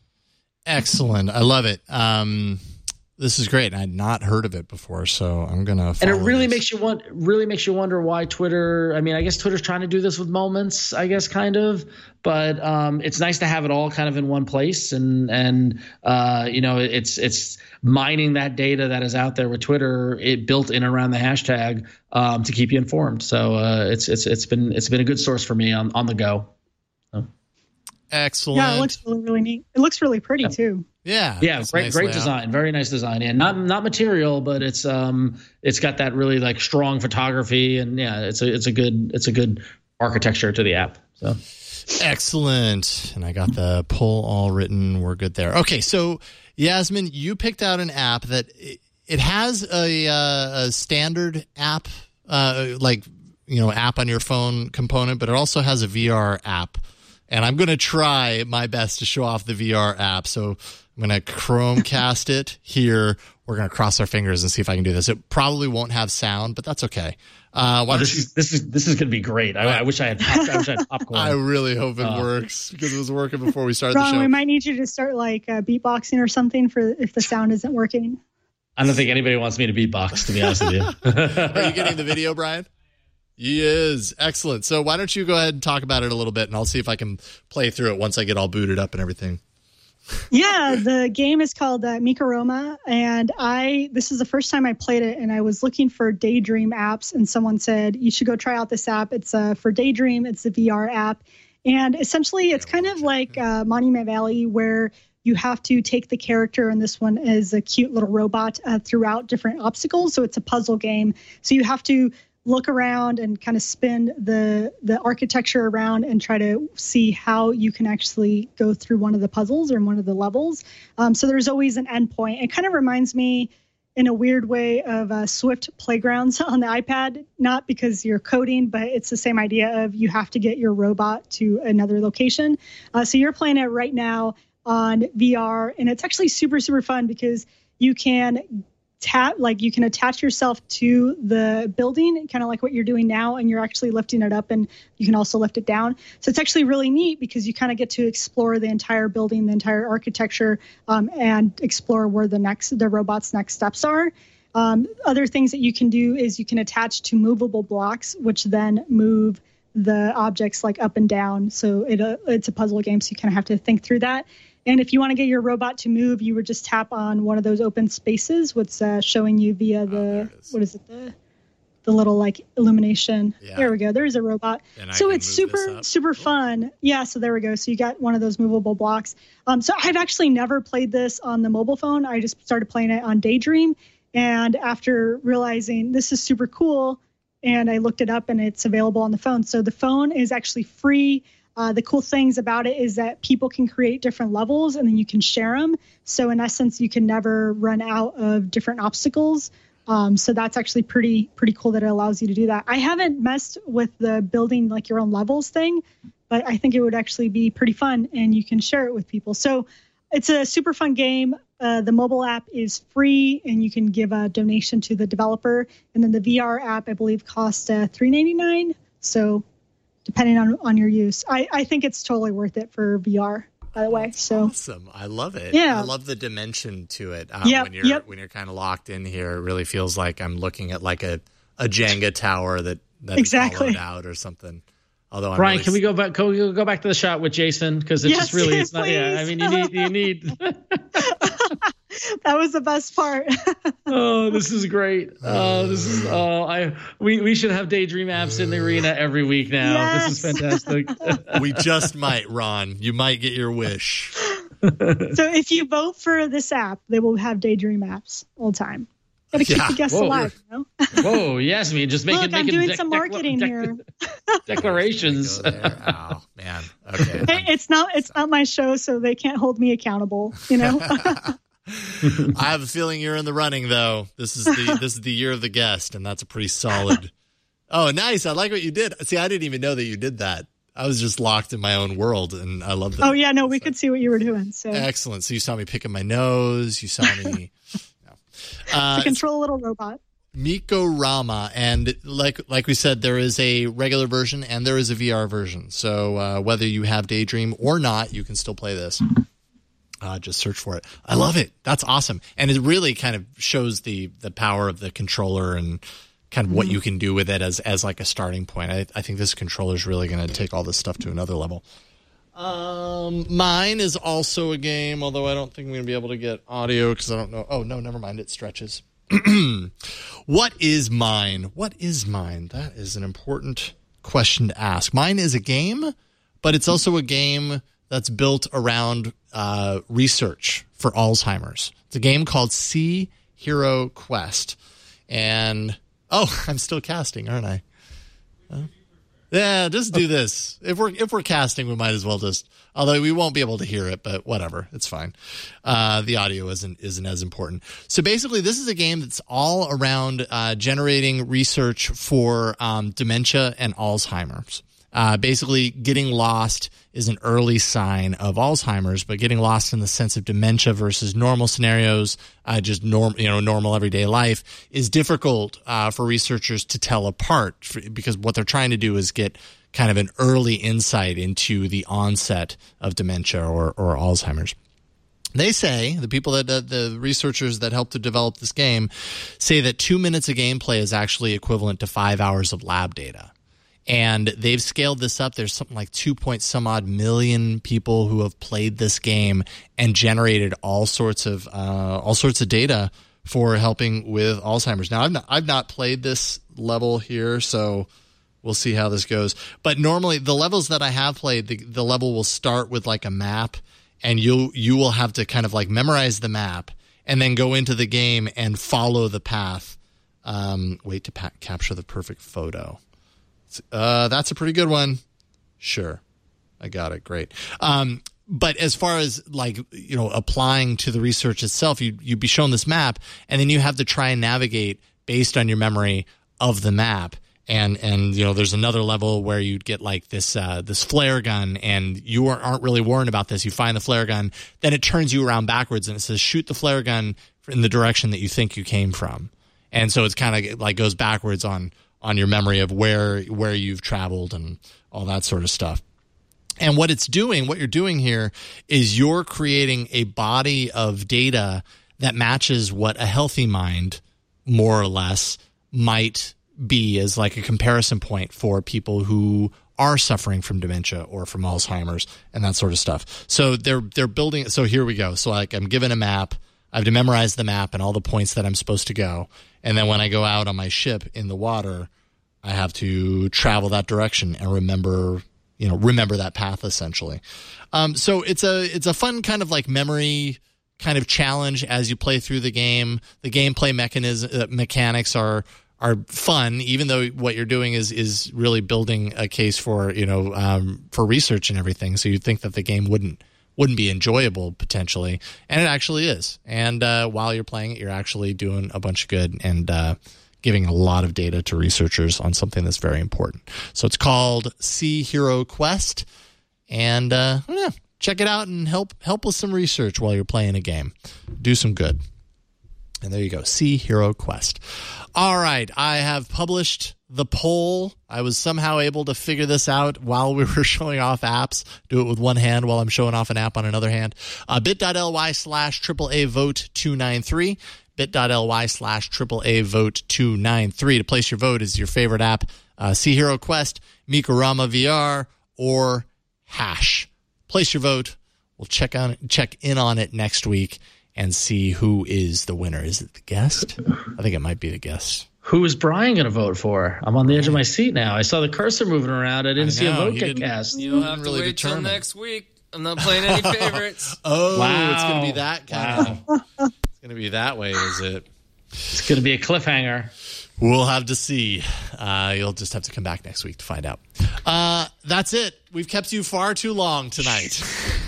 Excellent. I love it. Um This is great. I had not heard of it before, so I'm gonna. And it really this. makes you want, really makes you wonder why Twitter. I mean, I guess Twitter's trying to do this with Moments, I guess, kind of. But um, it's nice to have it all kind of in one place, and and uh, you know, it's it's mining that data that is out there with Twitter, it built in around the hashtag um, to keep you informed. So uh, it's it's it's been it's been a good source for me on on the go. So. Excellent. Yeah, it looks really, really neat. It looks really pretty yeah. too. Yeah, yeah, great, nice great layout. design, very nice design. Yeah, not not material, but it's um, it's got that really like strong photography, and yeah, it's a it's a good it's a good architecture to the app. So excellent, and I got the poll all written. We're good there. Okay, so Yasmin, you picked out an app that it, it has a, uh, a standard app, uh, like you know, app on your phone component, but it also has a V R app. And I'm going to try my best to show off the V R app. So I'm going to Chromecast it here. We're going to cross our fingers and see if I can do this. It probably won't have sound, but that's okay. Uh, oh, this, you, is, this is this is going to be great. I, I wish I had. Pop, I wish I had popcorn. I really hope it uh, works because it was working before we started Ron, the show. We might need you to start like uh, beatboxing or something for if the sound isn't working. I don't think anybody wants me to beatbox, to be honest with you. Are you getting the video, Brian? He is. Excellent. So why don't you go ahead and talk about it a little bit, and I'll see if I can play through it once I get all booted up and everything. Yeah, the game is called uh, Mikoroma, and I this is the first time I played it, and I was looking for Daydream apps, and someone said, you should go try out this app. It's uh, for Daydream. It's a V R app, and essentially it's kind of like uh, Monument Valley, where you have to take the character, and this one is a cute little robot, uh, throughout different obstacles, so it's a puzzle game. So you have to look around and kind of spin the the architecture around and try to see how you can actually go through one of the puzzles or one of the levels. Um, so there's always an endpoint. It kind of reminds me in a weird way of uh, Swift Playgrounds on the iPad, not because you're coding, but it's the same idea of you have to get your robot to another location. Uh, so you're playing it right now on V R, and it's actually super, super fun because you can tap, like you can attach yourself to the building, kind of like what you're doing now, and you're actually lifting it up, and you can also lift it down. So it's actually really neat because you kind of get to explore the entire building, the entire architecture, um, and explore where the next, the robot's next steps are. Um, other things that you can do is you can attach to movable blocks, which then move the objects like up and down. So it uh, it's a puzzle game, so you kind of have to think through that. And if you want to get your robot to move, you would just tap on one of those open spaces, what's uh, showing you via the, oh, what is it, the the little like illumination. Yeah. There we go. There's a robot. So it's super, super fun. Yeah. So there we go. So you got one of those movable blocks. Um, so I've actually never played this on the mobile phone. I just started playing it on Daydream. And after realizing this is super cool, and I looked it up and it's available on the phone. So the phone is actually free. Uh, the cool things about it is that people can create different levels and then you can share them. So in essence, you can never run out of different obstacles. Um, so that's actually pretty, pretty cool that it allows you to do that. I haven't messed with the building like your own levels thing, but I think it would actually be pretty fun and you can share it with people. So it's a super fun game. Uh, the mobile app is free and you can give a donation to the developer. And then the V R app, I believe, costs uh, three ninety-nine. So depending on, on your use, I, I think it's totally worth it for V R. By the way, so awesome! I love it. Yeah, I love the dimension to it. Um, yep, when you're yep. when you're kind of locked in here, it really feels like I'm looking at like a, a Jenga tower that that exactly. is hollowed out or something. Although, I'm Brian, really can we go back? Can we go back to the shot with Jason? Because it's yes, just really, it's not. please. Yeah, I mean, you need, you need. That was the best part. Oh, this is great. Oh, this is. Oh, I. We we should have Daydream apps in the arena every week now. Yes. This is fantastic. we just might, Ron. You might get your wish. So if you vote for this app, they will have Daydream apps all the time. Gotta keep Yeah. the guests Whoa. alive, you know? Whoa, Yasmin, just making Look, I'm making doing dec- some decla- marketing dec- here. declarations. Go there. Oh man. Okay. Hey, it's not it's not my show, so they can't hold me accountable, you know? I have a feeling you're in the running, though. This is the this is the year of the guest, and that's a pretty solid. Oh, nice! I like what you did. See, I didn't even know that you did that. I was just locked in my own world, and I love that. Oh yeah, no, we could see what you were doing. So Excellent. So you saw me picking my nose. You saw me no. uh, to control a little robot. Miko Rama, and like like we said, there is a regular version and there is a V R version. So uh, whether you have Daydream or not, you can still play this. Uh, just search for it. I love it. That's awesome, and it really kind of shows the the power of the controller and kind of what you can do with it as as like a starting point. I, I think this controller is really going to take all this stuff to another level. Um, mine is also a game, although I don't think I'm going to be able to get audio because I don't know. Oh no, never mind. It stretches. What is mine? What is mine? That is an important question to ask. Mine is a game, but it's also a game that's built around uh, research for Alzheimer's. It's a game called Sea Hero Quest. And, oh, I'm still casting, aren't I? Uh, yeah, just do this. If we're if we're casting, we might as well just, although we won't be able to hear it, but whatever, it's fine. Uh, the audio isn't isn't as important. So basically, this is a game that's all around uh, generating research for um, dementia and Alzheimer's. Uh, basically, getting lost is an early sign of Alzheimer's, but getting lost in the sense of dementia versus normal scenarios, uh, just norm, you know, normal everyday life, is difficult uh, for researchers to tell apart for, because what they're trying to do is get kind of an early insight into the onset of dementia or, or Alzheimer's. They say, the people that, uh, the researchers that helped to develop this game say that two minutes of gameplay is actually equivalent to five hours of lab data. And they've scaled this up. There's something like two point some odd million people who have played this game and generated all sorts of uh, all sorts of data for helping with Alzheimer's. Now, I've not, I've not played this level here, so we'll see how this goes. But normally, the levels that I have played, the, the level will start with like a map, and you you will have to kind of like memorize the map and then go into the game and follow the path. Um, wait to pa- capture the perfect photo. Uh, that's a pretty good one. Sure. I got it. Great. Um, but as far as like, you know, applying to the research itself, you, you'd be shown this map and then you have to try and navigate based on your memory of the map. And, and, you know, there's another level where you'd get like this, uh, this flare gun and you aren't really warned about this. You find the flare gun, then it turns you around backwards and it says, shoot the flare gun in the direction that you think you came from. And so it's kind of like goes backwards on, on your memory of where where you've traveled and all that sort of stuff. And what it's doing, what you're doing here is you're creating a body of data that matches what a healthy mind, more or less, might be as like a comparison point for people who are suffering from dementia or from Alzheimer's and that sort of stuff. So they're they're building. So here we go. So like I'm given a map. I have to memorize the map and all the points that I'm supposed to go. And then when I go out on my ship in the water, I have to travel that direction and remember, you know, remember that path essentially. Um, so it's a it's a fun kind of like memory kind of challenge as you play through the game. The gameplay mechanism uh, mechanics are are fun, even though what you're doing is is really building a case for, you know, um, for research and everything. So you'd think that the game wouldn't wouldn't be enjoyable potentially, and it actually is. And uh, while you're playing it, you're actually doing a bunch of good and uh, giving a lot of data to researchers on something that's very important. So it's called Sea Hero Quest, and uh, yeah, check it out and help help with some research while you're playing a game. Do some good. And there you go, Sea Hero Quest. All right, I have published the poll. I was somehow able to figure this out while we were showing off apps. Do it with one hand while I'm showing off an app on another hand. Uh, bit.ly slash triple A vote two nine three. bit.ly slash triple A vote two nine three. To place your vote is your favorite app, uh, Sea Hero Quest, Mikorama V R, or Hash. Place your vote. We'll check on check in on it next week and see who is the winner. Is it the guest? I think it might be the guest. Who is Brian going to vote for? I'm on the edge of my seat now. I saw the cursor moving around. I didn't I see a vote get cast. You'll have to really wait determine. till next week. I'm not playing any favorites. Oh, wow. It's going to be that kind wow. of. It's going to be that way, is it? It's going to be a cliffhanger. We'll have to see. Uh, you'll just have to come back next week to find out. Uh, that's it. We've kept you far too long tonight.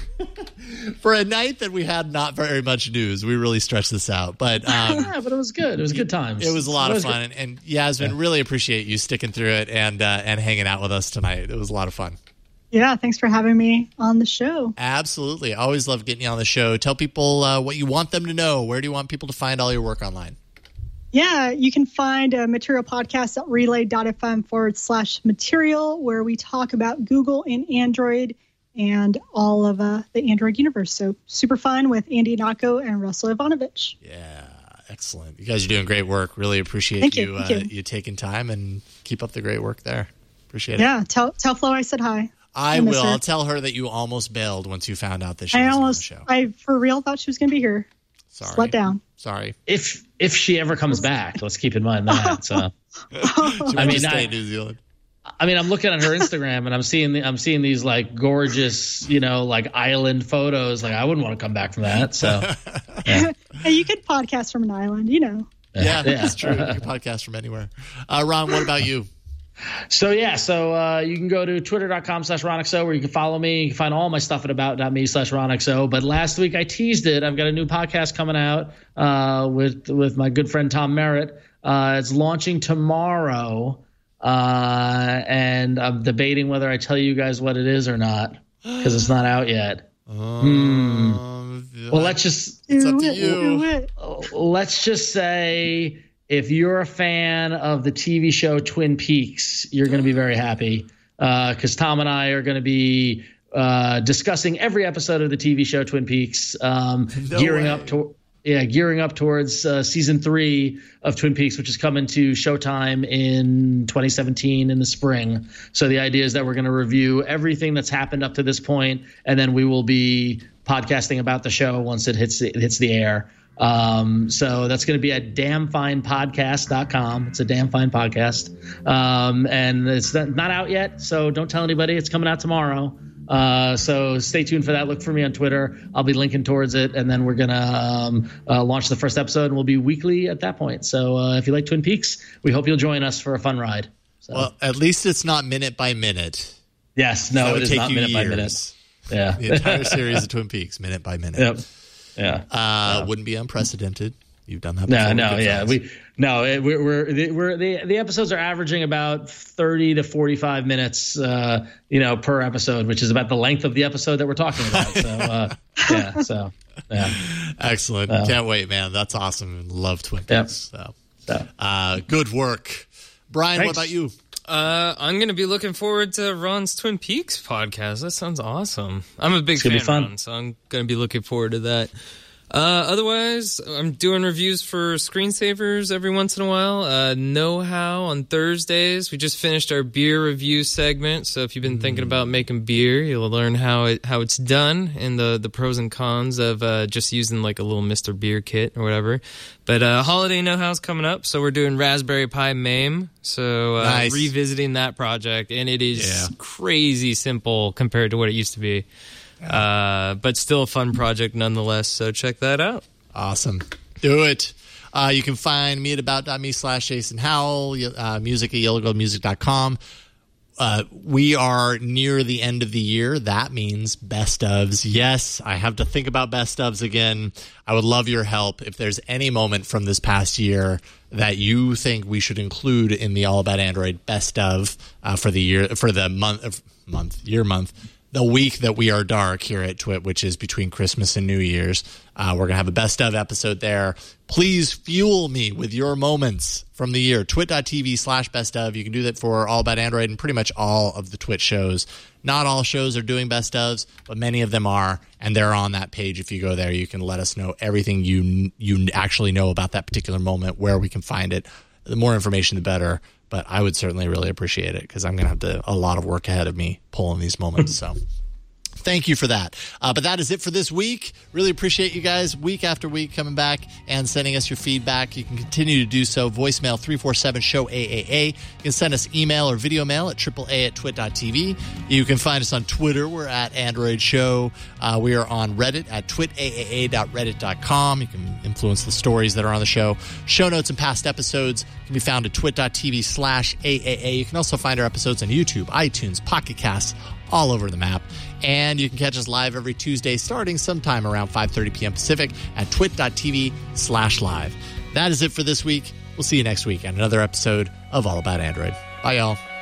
For a night that we had not very much news, we really stretched this out. But um, yeah, but it was good. It was good times. It was a lot of fun. And, and Yasmin, yeah. really appreciate you sticking through it and uh, and hanging out with us tonight. It was a lot of fun. Yeah, thanks for having me on the show. Absolutely. I always love getting you on the show. Tell people uh, what you want them to know. Where do you want people to find all your work online? Yeah, you can find a material podcast at relay.fm forward slash material, where we talk about Google and Android and all of uh, the Android universe. So super fun with Andy Ihnatko and Russell Ivanovich. Yeah, excellent. You guys are doing great work. Really appreciate Thank you you, uh, you. you taking time, and keep up the great work there. Appreciate yeah, it. Yeah, tell tell Flo I said hi. I, I will. Her. I'll tell her that you almost bailed once you found out that she I was almost, on the show. I for real thought she was going to be here. Sorry. Just let down. Sorry. If if she ever comes back, let's keep in mind that. So, I mean, I, New Zealand. I mean, I'm looking at her Instagram and I'm seeing the, I'm seeing these like gorgeous, you know, like island photos. Like I wouldn't want to come back from that. So, yeah. Hey, you could podcast from an island, you know. Yeah, yeah. That's true. You can podcast from anywhere. Uh, Ron, what about you? So yeah, so uh, you can go to twitter.com slash RonXO where you can follow me. You can find all my stuff at about.me slash RonXO. But last week I teased it. I've got a new podcast coming out uh, with with my good friend Tom Merritt. Uh, it's launching tomorrow, uh, and I'm debating whether I tell you guys what it is or not because it's not out yet. Um, hmm. Well, let's just it's up to you. Let's just say, if you're a fan of the T V show Twin Peaks, you're going to be very happy because uh, Tom and I are going to be uh, discussing every episode of the T V show Twin Peaks, um, no gearing way. up to yeah, gearing up towards uh, season three of Twin Peaks, which is coming to Showtime in twenty seventeen in the spring. So the idea is that we're going to review everything that's happened up to this point, and then we will be podcasting about the show once it hits it hits the air. Um, so that's going to be at damn fine podcast dot com. It's a damn fine podcast. Um, and it's not out yet, so don't tell anybody. It's coming out tomorrow. Uh, so stay tuned for that. Look for me on Twitter. I'll be linking towards it, and then we're going to um, uh, launch the first episode, and we'll be weekly at that point. So uh, if you like Twin Peaks, we hope you'll join us for a fun ride. So. Well, at least it's not minute by minute. Yes, no, it is not minute years. by minute. Yeah. The entire series of Twin Peaks, minute by minute. Yep. Yeah, uh, yeah. Wouldn't be unprecedented. You've done that before. No, no, yeah, we no, it, we're we're we're the the episodes are averaging about thirty to forty-five minutes, uh, you know, per episode, which is about the length of the episode that we're talking about. So, uh, yeah, so yeah, excellent. Uh, Can't wait, man. That's awesome. Love Twin Peaks. Yep. So, so. Uh, good work, Brian. Thanks. What about you? Uh, I'm going to be looking forward to Ron's Twin Peaks podcast. That sounds awesome. I'm a big fan of Ron, so I'm going to be looking forward to that. Uh, otherwise, I'm doing reviews for screensavers every once in a while. Uh, Know How on Thursdays. We just finished our beer review segment, so if you've been mm. thinking about making beer, you'll learn how it how it's done and the, the pros and cons of uh, just using like a little Mister Beer kit or whatever. But uh, Holiday Know How's coming up, so we're doing Raspberry Pi MAME. So uh, nice. Revisiting that project, and it is yeah. crazy simple compared to what it used to be. Uh, but still a fun project nonetheless, so check that out. Awesome. Do it. Uh, you can find me at about.me slash Jason Howell, uh, music at yellow gold music dot com. Uh, we are near the end of the year. That means best ofs. Yes, I have to think about best ofs again. I would love your help. If there's any moment from this past year that you think we should include in the All About Android best of uh, for the year, for the month, month, year, month, the week that we are dark here at Twit, which is between Christmas and New Year's. Uh, we're going to have a best of episode there. Please fuel me with your moments from the year. Twit.tv slash best of. You can do that for All About Android and pretty much all of the Twit shows. Not all shows are doing best ofs, but many of them are, and they're on that page. If you go there, you can let us know everything you you actually know about that particular moment, where we can find it. The more information, the better. But I would certainly really appreciate it, because I'm going to have to, a lot of work ahead of me pulling these moments. So thank you for that. Uh, but that is it for this week. Really appreciate you guys week after week coming back and sending us your feedback. You can continue to do so. Voicemail three four seven show A A A. You can send us email or video mail at triple A at twit dot t v. You can find us on Twitter. We're at Android Show. Uh, we are on Reddit at twit A A A dot reddit dot com. You can influence the stories that are on the show. Show notes and past episodes can be found at twit.tv slash AAA. You can also find our episodes on YouTube, iTunes, Pocket Casts, all over the map. And you can catch us live every Tuesday starting sometime around five thirty p.m. Pacific at twit.tv slash live. That is it for this week. We'll see you next week on another episode of All About Android. Bye, y'all.